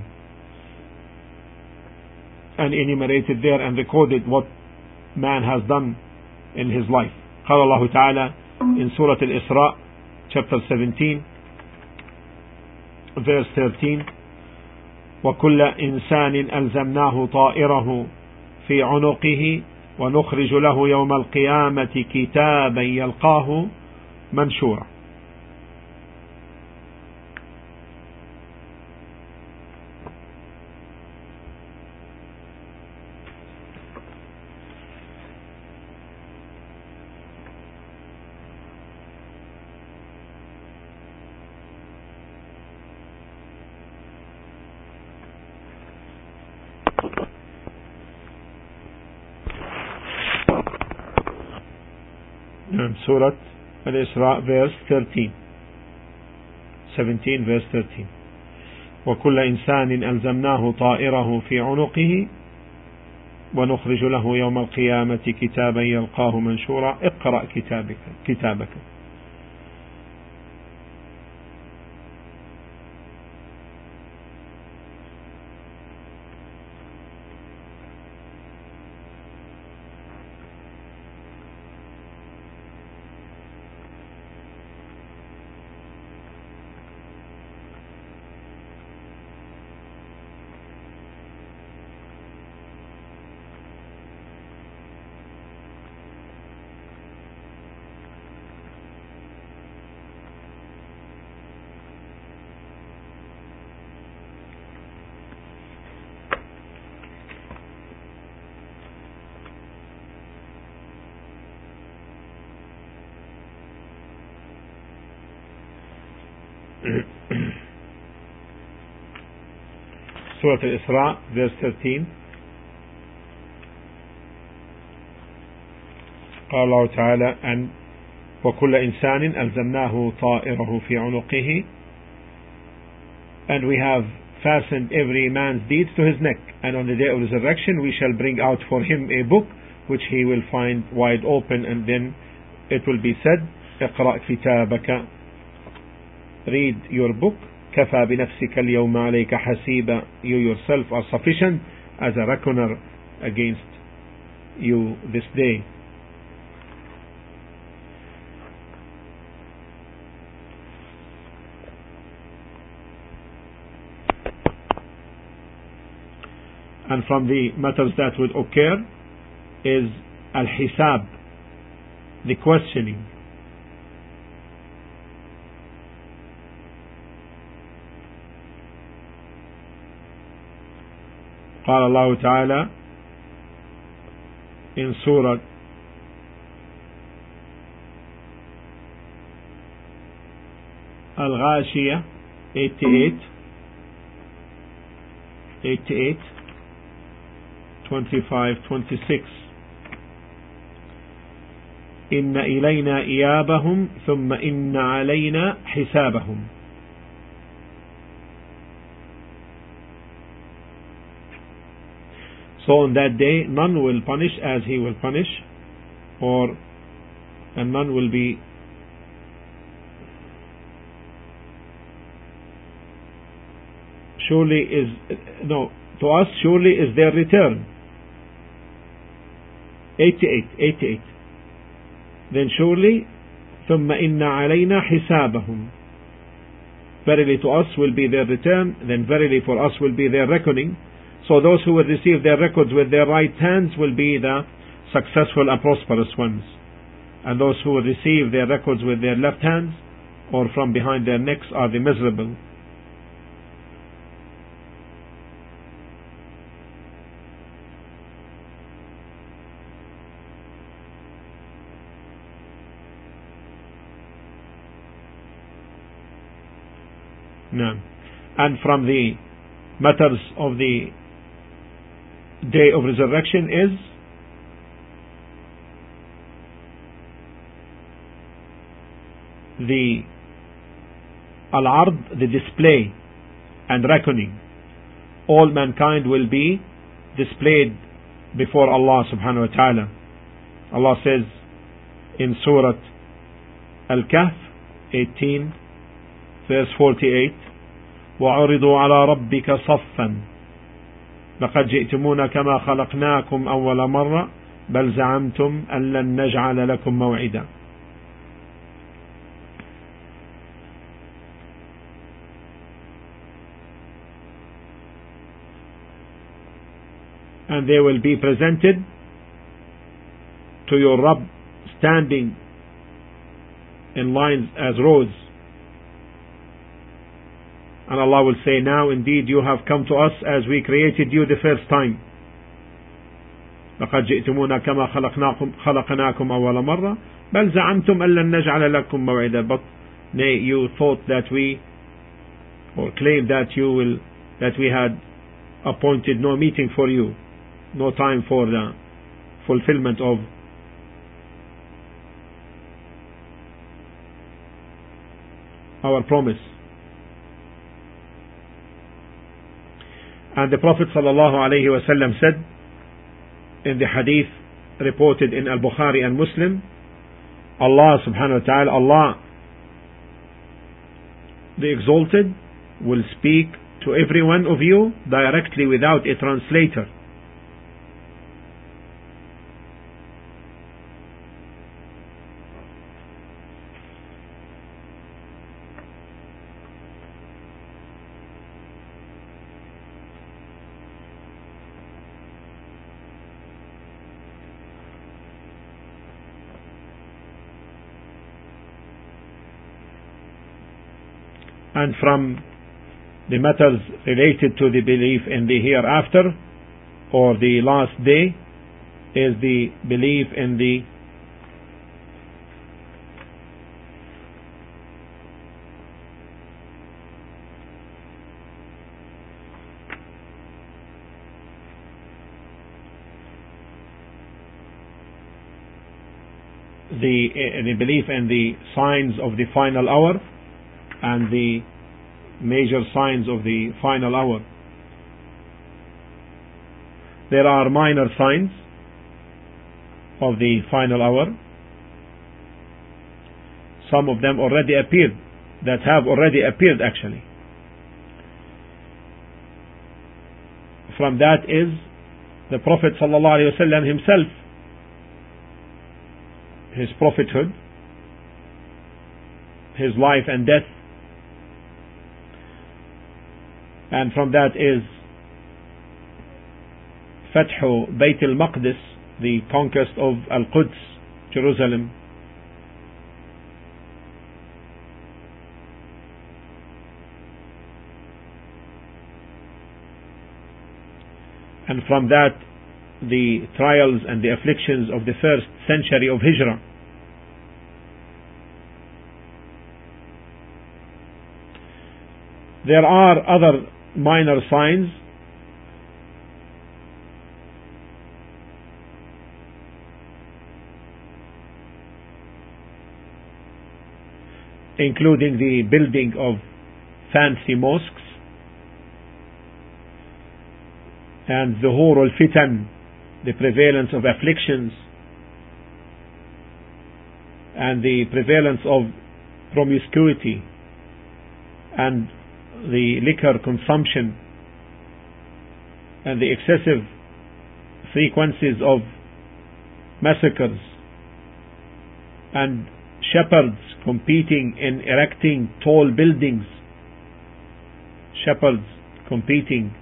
and enumerated there and recorded what man has done in his life. قال الله تعالى in Surah Al-Isra chapter seventeen verse thirteen: وكل إنسان ألزمناه طائره في عنقه ونخرج له يوم القيامة كتابا يلقاه منشورا. Surah Al-Isra verse thirteen, seventeen verse thirteen: وكل إنسان ألزمناه طائره في عنقه ونخرج له يوم القيامة كتابا يلقاه منشورا اقرأ كتابك كتابك. Surah Al-Isra verse thirteen: قال الله تعالى and وكل إنسان ألزمناه طائره في عنقه, and we have fastened every man's deeds to his neck, and on the day of resurrection we shall bring out for him a book which he will find wide open, and then it will be said اقرأ كتابك, read your book. كفى بنفسك اليوم عليك حسيبا, you yourself are sufficient as a reckoner against you this day. And from the matters that would occur is al-hisab, the questioning. قال الله تعالى in Surah Al-Ghashiyah eighty-eight, eighty-eight, twenty-five, twenty-six: إن إلينا إيابهم ثم إن علينا حسابهم. So on that day none will punish as he will punish, or and none will be surely is no to us surely is their return. eighty-eight, eighty-eight. Then surely ثم إن علينا حسابهم, verily to us will be their return, then verily for us will be their reckoning. So those who will receive their records with their right hands will be the successful and prosperous ones, and those who will receive their records with their left hands or from behind their necks are the miserable. No. And from the matters of the day of resurrection is the al-ard, the display and reckoning. All mankind will be displayed before Allah subhanahu wa ta'ala. Allah says in Surah Al-Kahf eighteen verse forty-eight, وعرضوا على ربك صفا لقد جئتمونا كما خلقناكم أول مرة بل زعمتم أن لن نجعل لكم موعدا. And they will be presented to your Rabb standing in lines as rows. And Allah will say, now indeed you have come to us as we created you the first time. لقد جئتمونا كما خلقناكم خلقناكم أول مرة بل زعمتم أن لن نجعل لكم موعدا. But nay, you thought that we, or claimed that you will, that we had appointed no meeting for you, no time for the fulfillment of our promise. And the Prophet sallallahu alaihi wasallam said in the hadith reported in Al-Bukhari and Muslim, Allah subhanahu wa ta'ala, Allah the Exalted, will speak to every one of you directly without a translator. And from the matters related to the belief in the hereafter or the last day is the belief in the the, uh, the belief in the signs of the final hour and the major signs of the final hour. There are minor signs of the final hour. Some of them already appeared, that have already appeared actually. From that is the Prophet sallallahu alaihi wasallam himself, his prophethood, his life and death. And from that is Fathu Bayt al-Maqdis, the conquest of Al-Quds, Jerusalem. And from that the trials and the afflictions of the first century of Hijrah. There are other minor signs including the building of fancy mosques and zuhur al-fitan, the prevalence of afflictions and the prevalence of promiscuity and the liquor consumption and the excessive frequencies of massacres and shepherds competing in erecting tall buildings, shepherds competing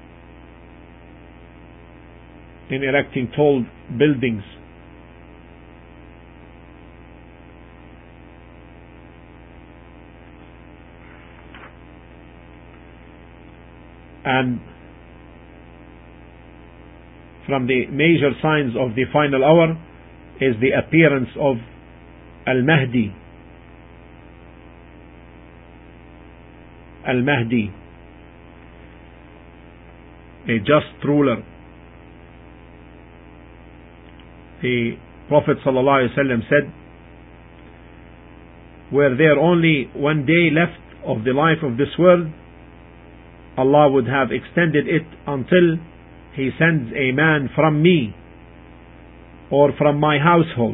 in erecting tall buildings. And from the major signs of the final hour is the appearance of Al-Mahdi. Al-Mahdi, a just ruler. The Prophet ﷺ said, were there only one day left of the life of this world, Allah would have extended it until He sends a man from me or from my household,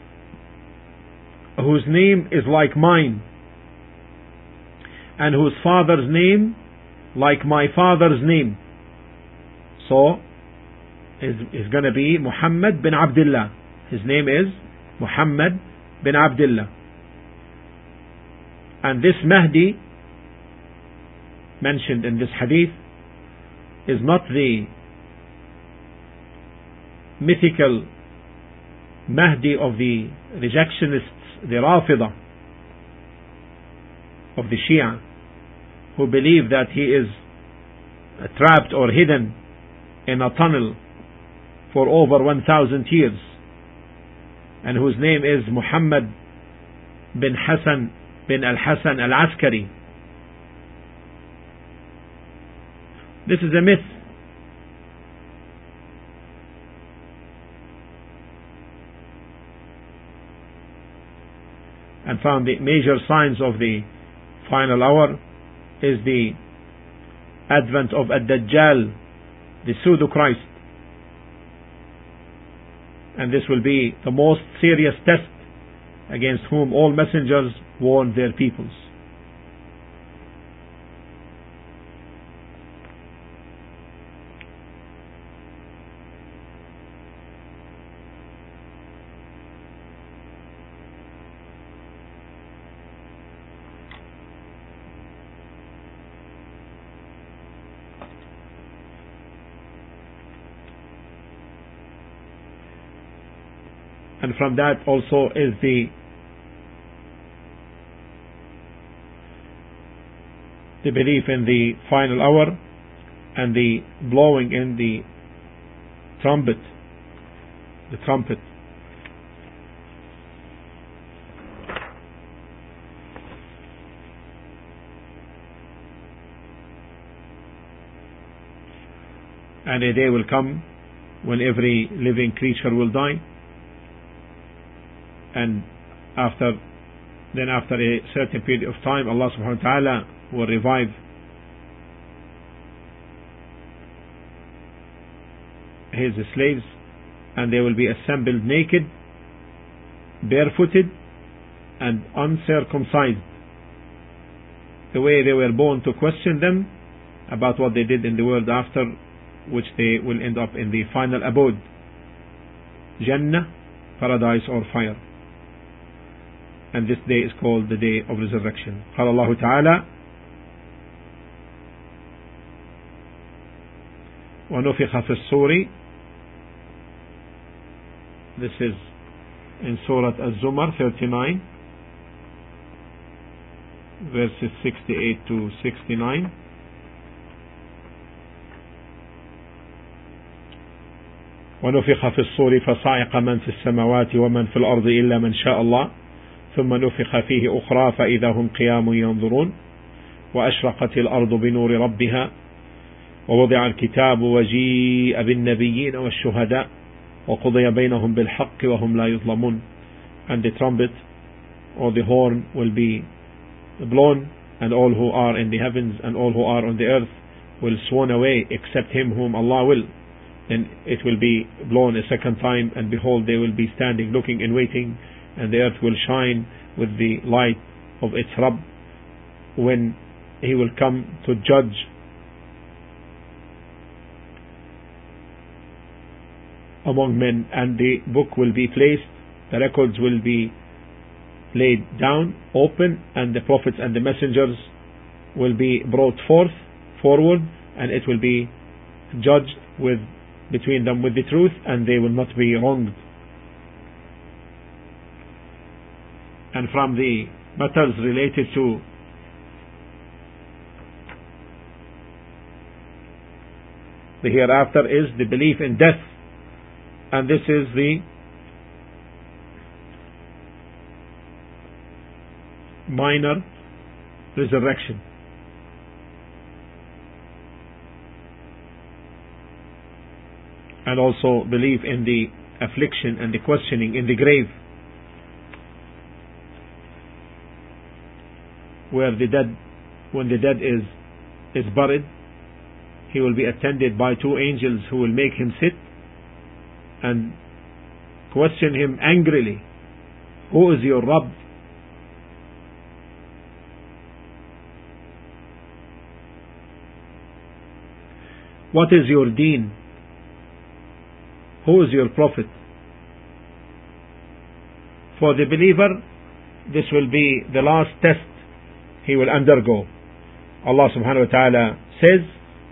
whose name is like mine, and whose father's name like my father's name. So, is is going to be Muhammad bin Abdullah. His name is Muhammad bin Abdullah. And this Mahdi mentioned in this hadith is not the mythical Mahdi of the rejectionists, the Rafida of the Shia, who believe that he is trapped or hidden in a tunnel for over one thousand years, and whose name is Muhammad bin Hassan bin al-Hassan al-Askari. This is a myth. And found the major signs of the final hour is the advent of Ad-Dajjal, the pseudo-Christ. And this will be the most serious test against whom all messengers warned their peoples. And from that also is the the belief in the final hour and the blowing in the trumpet, the trumpet. And a day will come when every living creature will die. And after, then after a certain period of time, Allah subhanahu wa ta'ala will revive His slaves, and they will be assembled naked, barefooted, and uncircumcised, the way they were born, to question them about what they did in the world after, which they will end up in the final abode, Jannah, paradise, or fire. And this day is called the day of resurrection. قال الله تعالى: ونفخ في الصور. This is in Surah Az-Zumar thirty-nine, verses sixty-eight to sixty-nine. ونفخ في الصور فصعق من في السماوات ومن في الأرض إلا من شاء الله ثم نفخ فيه أخرى فإذا هم قيام ينظرون وأشرقت الأرض بنور ربها ووضع الكتاب وجيء بالنبيين والشهداء وقضي بينهم بالحق وهم لا يظلمون. And the trumpet or the horn will be blown, and all who are in the heavens and all who are on the earth will swan away except him whom Allah will. Then it will be blown a second time, and behold, they will be standing looking and waiting, and the earth will shine with the light of its Rabb when He will come to judge among men, and the book will be placed, the records will be laid down, open, and the prophets and the messengers will be brought forth, forward, and it will be judged with between them with the truth, and they will not be wronged. And from the matters related to the hereafter is the belief in death, and this is the minor resurrection. And also belief in the affliction and the questioning in the grave, where the dead, when the dead is is buried, he will be attended by two angels who will make him sit and question him angrily, who is your Rabb? What is your deen? Who is your prophet? For the believer, this will be the last test he will undergo. Allah subhanahu wa ta'ala says,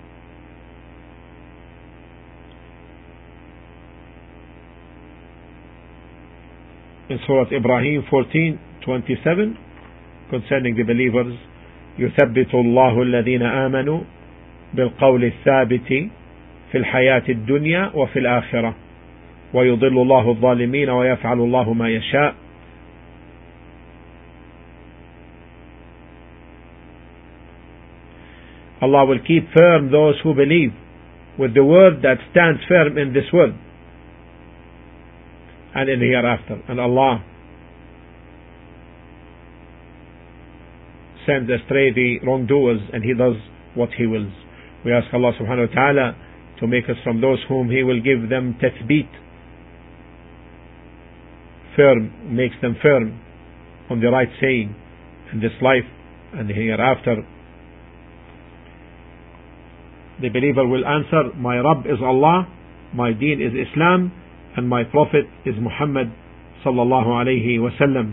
in Surah Ibrahim fourteen twenty-seven, concerning the believers, يثبت الله الذين آمنوا بالقول الثابت في الحياة الدنيا وفي الآخرة ويضل الله الظالمين ويفعل الله ما يشاء. Allah will keep firm those who believe with the word that stands firm in this world and in the hereafter. And Allah sends astray the wrongdoers, and He does what He wills. We ask Allah subhanahu wa ta'ala to make us from those whom He will give them tathbeet, firm, makes them firm on the right saying in this life and the hereafter. The believer will answer, my Rabb is Allah, my deen is Islam, and my Prophet is Muhammad sallallahu alayhi wa sallam.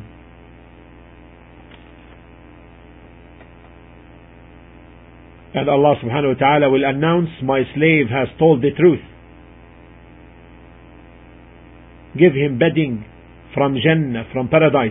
And Allah subhanahu wa ta'ala will announce, my slave has told the truth. Give him bedding from Jannah, from paradise,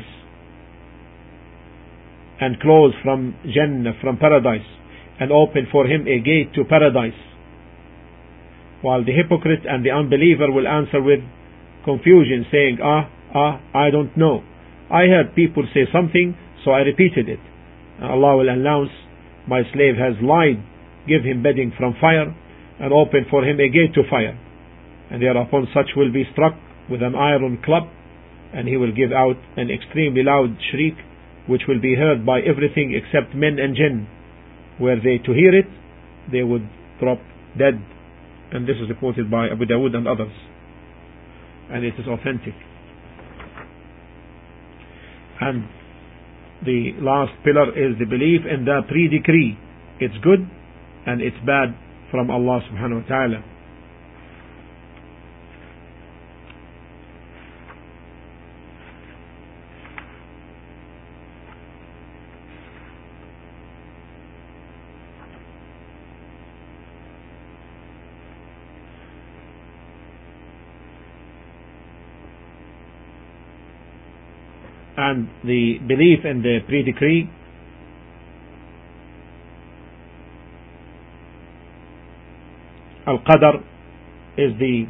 and clothes from Jannah, from paradise, and open for him a gate to paradise. While the hypocrite and the unbeliever will answer with confusion, saying, ah, ah, I don't know. I heard people say something, so I repeated it. And Allah will announce, my slave has lied. Give him bedding from fire, and open for him a gate to fire. And thereupon such will be struck with an iron club, and he will give out an extremely loud shriek, which will be heard by everything except men and jinn. Were they to hear it, they would drop dead. And this is reported by Abu Dawood and others, and it is authentic. And the last pillar is the belief in the pre-decree. It's good and it's bad from Allah subhanahu wa ta'ala. And the belief in the pre-decree Al-Qadr is the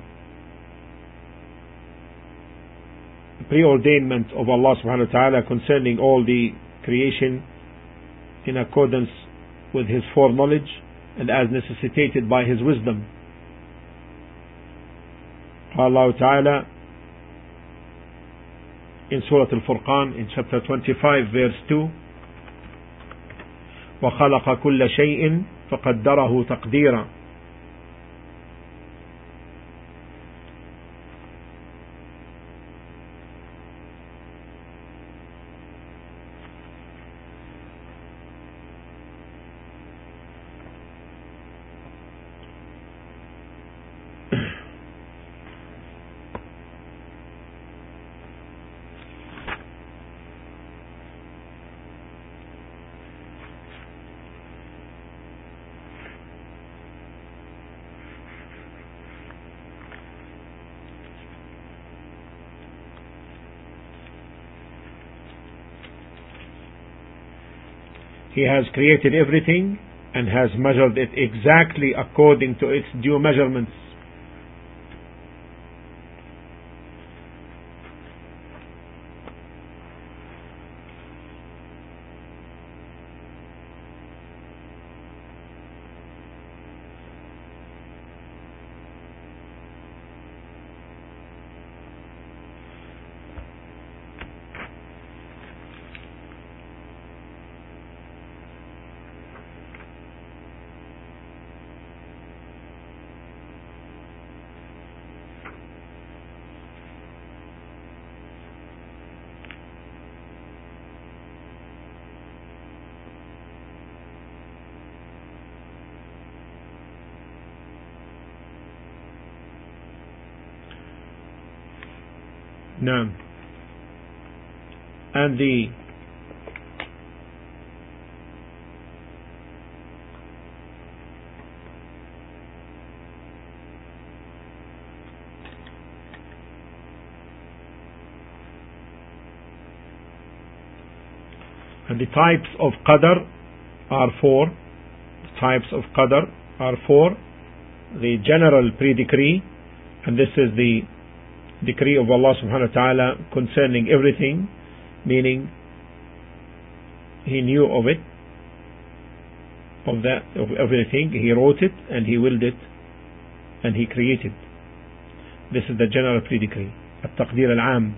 preordainment of Allah subhanahu wa ta'ala concerning all the creation in accordance with His foreknowledge and as necessitated by His wisdom. Allah Ta'ala in Surah Al-Furqan in chapter twenty-five verse two, وَخَلَقَ كُلَّ شَيْءٍ فَقَدَّرَهُ تَقْدِيرًا. He has created everything and has measured it exactly according to its due measurements. Now, and the and the types of qadr are four. The types of qadr are four. The general pre-decree, and this is the decree of Allah subhanahu wa ta'ala concerning everything, meaning He knew of it, of that, of everything. He wrote it and He willed it and He created. This is the general pre-decree, التقدير العام.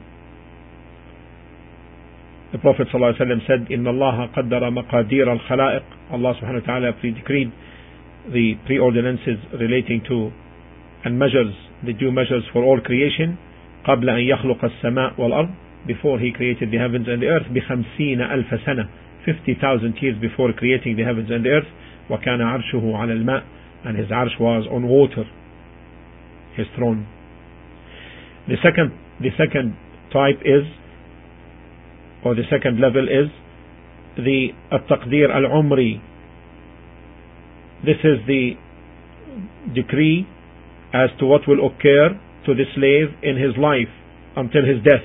The Prophet sallallahu alaihi wasallam said, إن الله قدر مقادير الخلائق. Allah subhanahu wa ta'ala pre-decreed the pre-ordinances relating to and measures, the due measures for all creation, قبل أن يخلق السماء والأرض, before He created the heavens and the earth, بخمسين ألف سنة, fifty thousand years before creating the heavens and the earth. وكان عرشه على الماء, and His arsh was on water, His throne. The second, the second type is, or the second level is the التقدير العمري. This is the decree as to what will occur to the slave in his life until his death.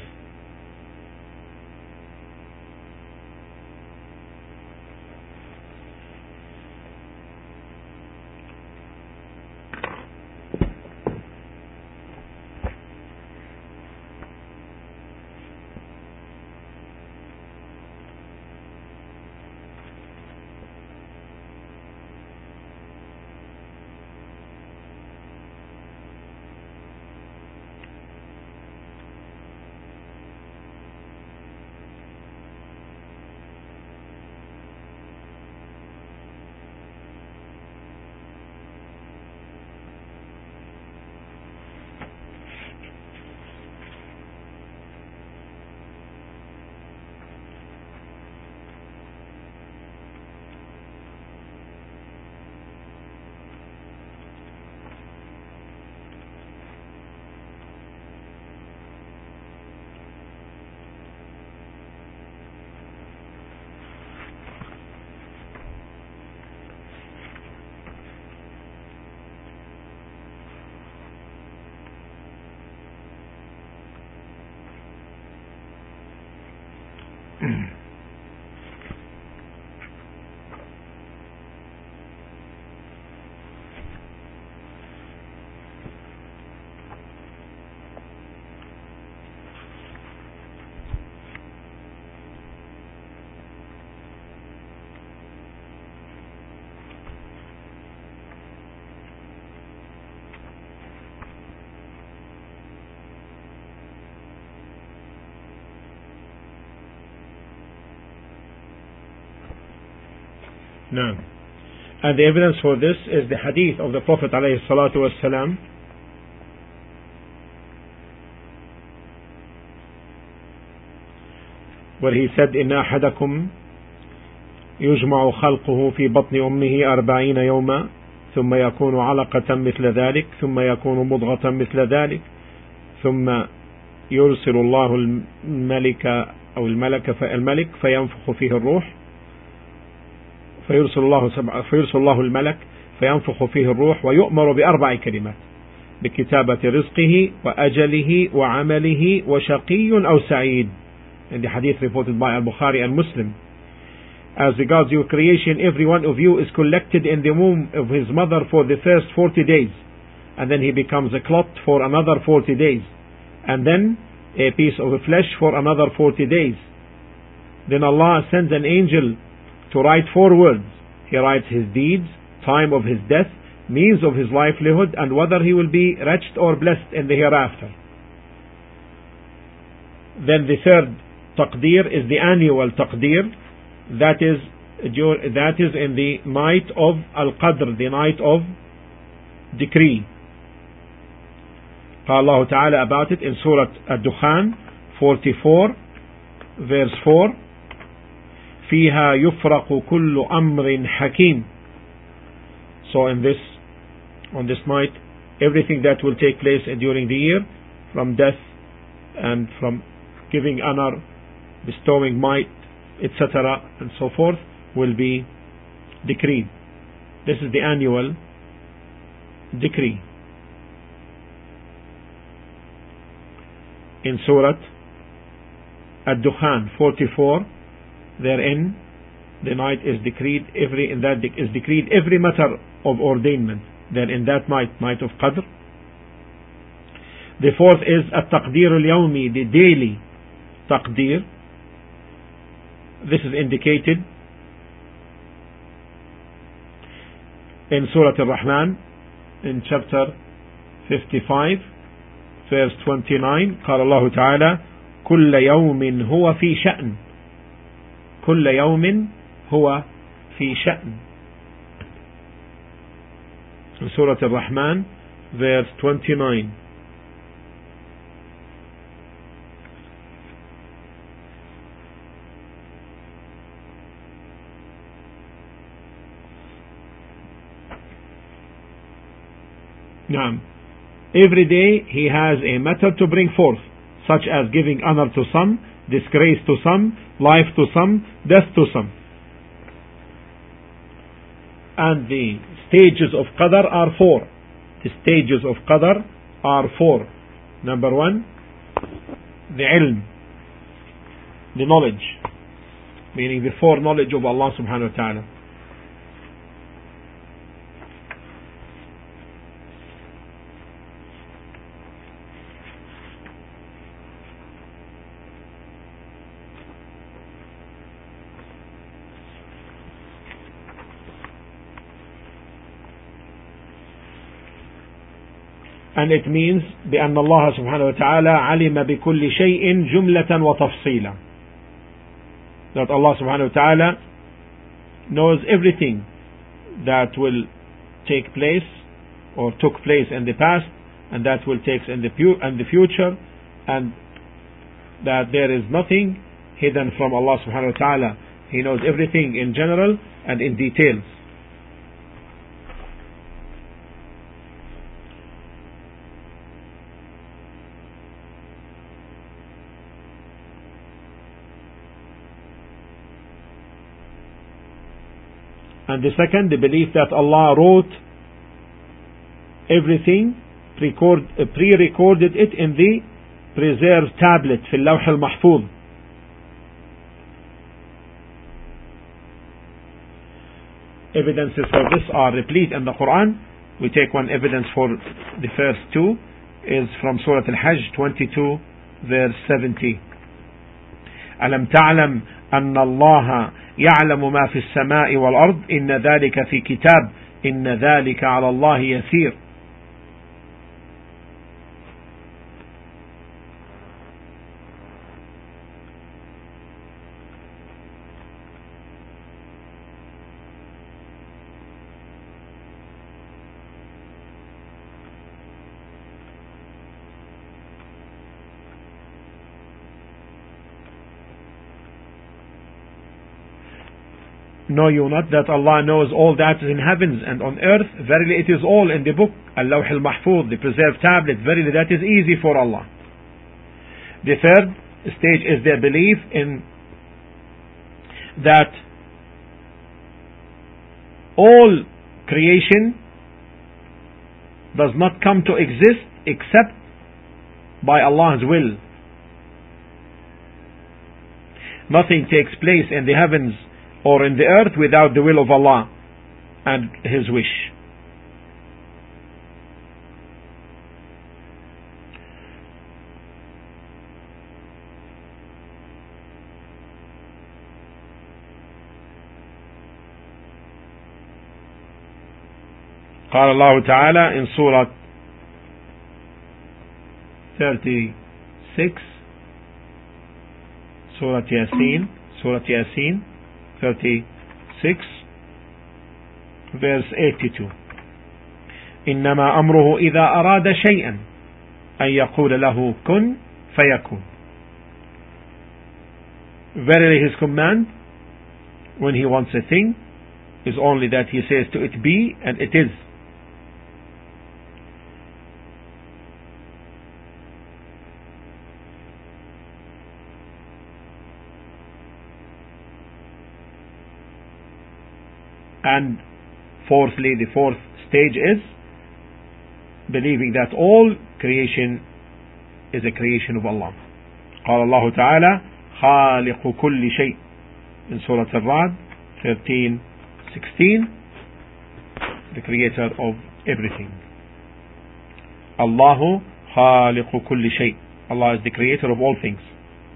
No. And the evidence for this is the hadith of the Prophet alayhi salatu wassalam, where he said, إن أحدكم يجمع خلقه في بطن أمه أربعين يوما ثم يكون علقة مثل ذلك ثم يكون مضغة مثل ذلك ثم يرسل الله الملك أو الملك الملك فينفخ فيه الروح فيرسل الله سبع فيرسل الله الملك فينفخ فيه الروح ويؤمر بأربع كلمات بكتابة رزقه وأجله وعمله وشقي أو سعيد. In the hadith reported by Al-Bukhari and Muslim, as regards your creation, every one of you is collected in the womb of his mother for the first forty days, and then he becomes a clot for another forty days, and then a piece of flesh for another forty days. Then Allah sends an angel to write four words. He writes his deeds, time of his death, means of his livelihood, and whether he will be wretched or blessed in the hereafter. Then the third taqdeer is the annual taqdeer, that is that is in the night of Al-Qadr, the night of decree. قال الله تعالى about it in Surah Ad-Dukhan forty-four verse four, فيها يفرق كل أمر حكيم. So in this, on this night, everything that will take place during the year, from death and from giving honor, bestowing might, et cetera, and so forth, will be decreed. This is the annual decree. In Surah Ad-Dukhan forty-four, therein the night is decreed every in that is decreed every matter of ordainment. Then in that night, night of Qadr. The fourth is At-Taqdir al-Yawmi, the daily Taqdir. This is indicated in Surah Al-Rahman in chapter fifty-five, verse twenty-nine. قال الله تعالى: كل يوم هو في شأن. كل يوم هو في شأن. In Surah Al-Rahman, verse twenty-nine. Now, every day he has a matter to bring forth, such as giving honor to some, disgrace to some, life to some, death to some. And the stages of Qadr are four. The stages of Qadr are four. Number one, the ilm, the knowledge, meaning the foreknowledge of Allah subhanahu wa ta'ala. And it means بأن الله سبحانه وتعالى علم بكل شيء جملة وتفصيلا. That Allah subhanahu wa ta'ala knows everything that will take place or took place in the past, and that will take in the in the future, and that there is nothing hidden from Allah subhanahu wa ta'ala. He knows everything in general and in details. And the second, the belief that Allah wrote everything, pre-recorded it in the preserved tablet, في اللوح المحفوظ. Evidences for this are replete in the Quran. We take one evidence for the first two, is from Surah Al-Hajj twenty-two, verse seventy. ألم تعلم أن الله يعلم ما في السماء والأرض إن ذلك في كتاب إن ذلك على الله يسير. Know you not that Allah knows all that is in heavens and on earth? Verily it is all in the book, Al-Lawh al-Mahfuz, the preserved tablet. Verily that is easy for Allah. The third stage is their belief in that all creation does not come to exist except by Allah's will. Nothing takes place in the heavens or in the earth without the will of Allah and His wish. قال الله تعالى in Surah thirty-six, Surah Yasin, Surah Yasin thirty-six, verse eighty-two. إنما أمره إذا أراد شيئا أن يقول له كن فيكون. Verily His command when He wants a thing is only that He says to it be, and it is. And fourthly, the fourth stage is believing that all creation is a creation of Allah. قال الله تعالى خالق كل شيء in Surah Al-Ra'd thirteen sixteen, the creator of everything. Allahu khaliqu kulli shay. Allah is the creator of all things.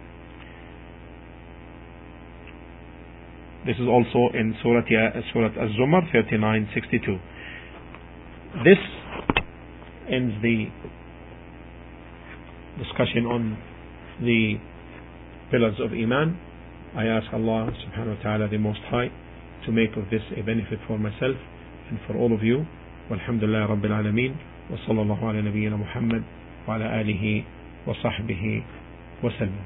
This is also in Surah, Surah Az-Zumar thirty-nine sixty-two. This ends the discussion on the pillars of Iman. I ask Allah subhanahu wa ta'ala the Most High to make of this a benefit for myself and for all of you. Walhamdulillah Rabbil Alameen. Wa sallallahu ala nabiyyina Muhammad wa ala alihi wa sahbihi wa sallam.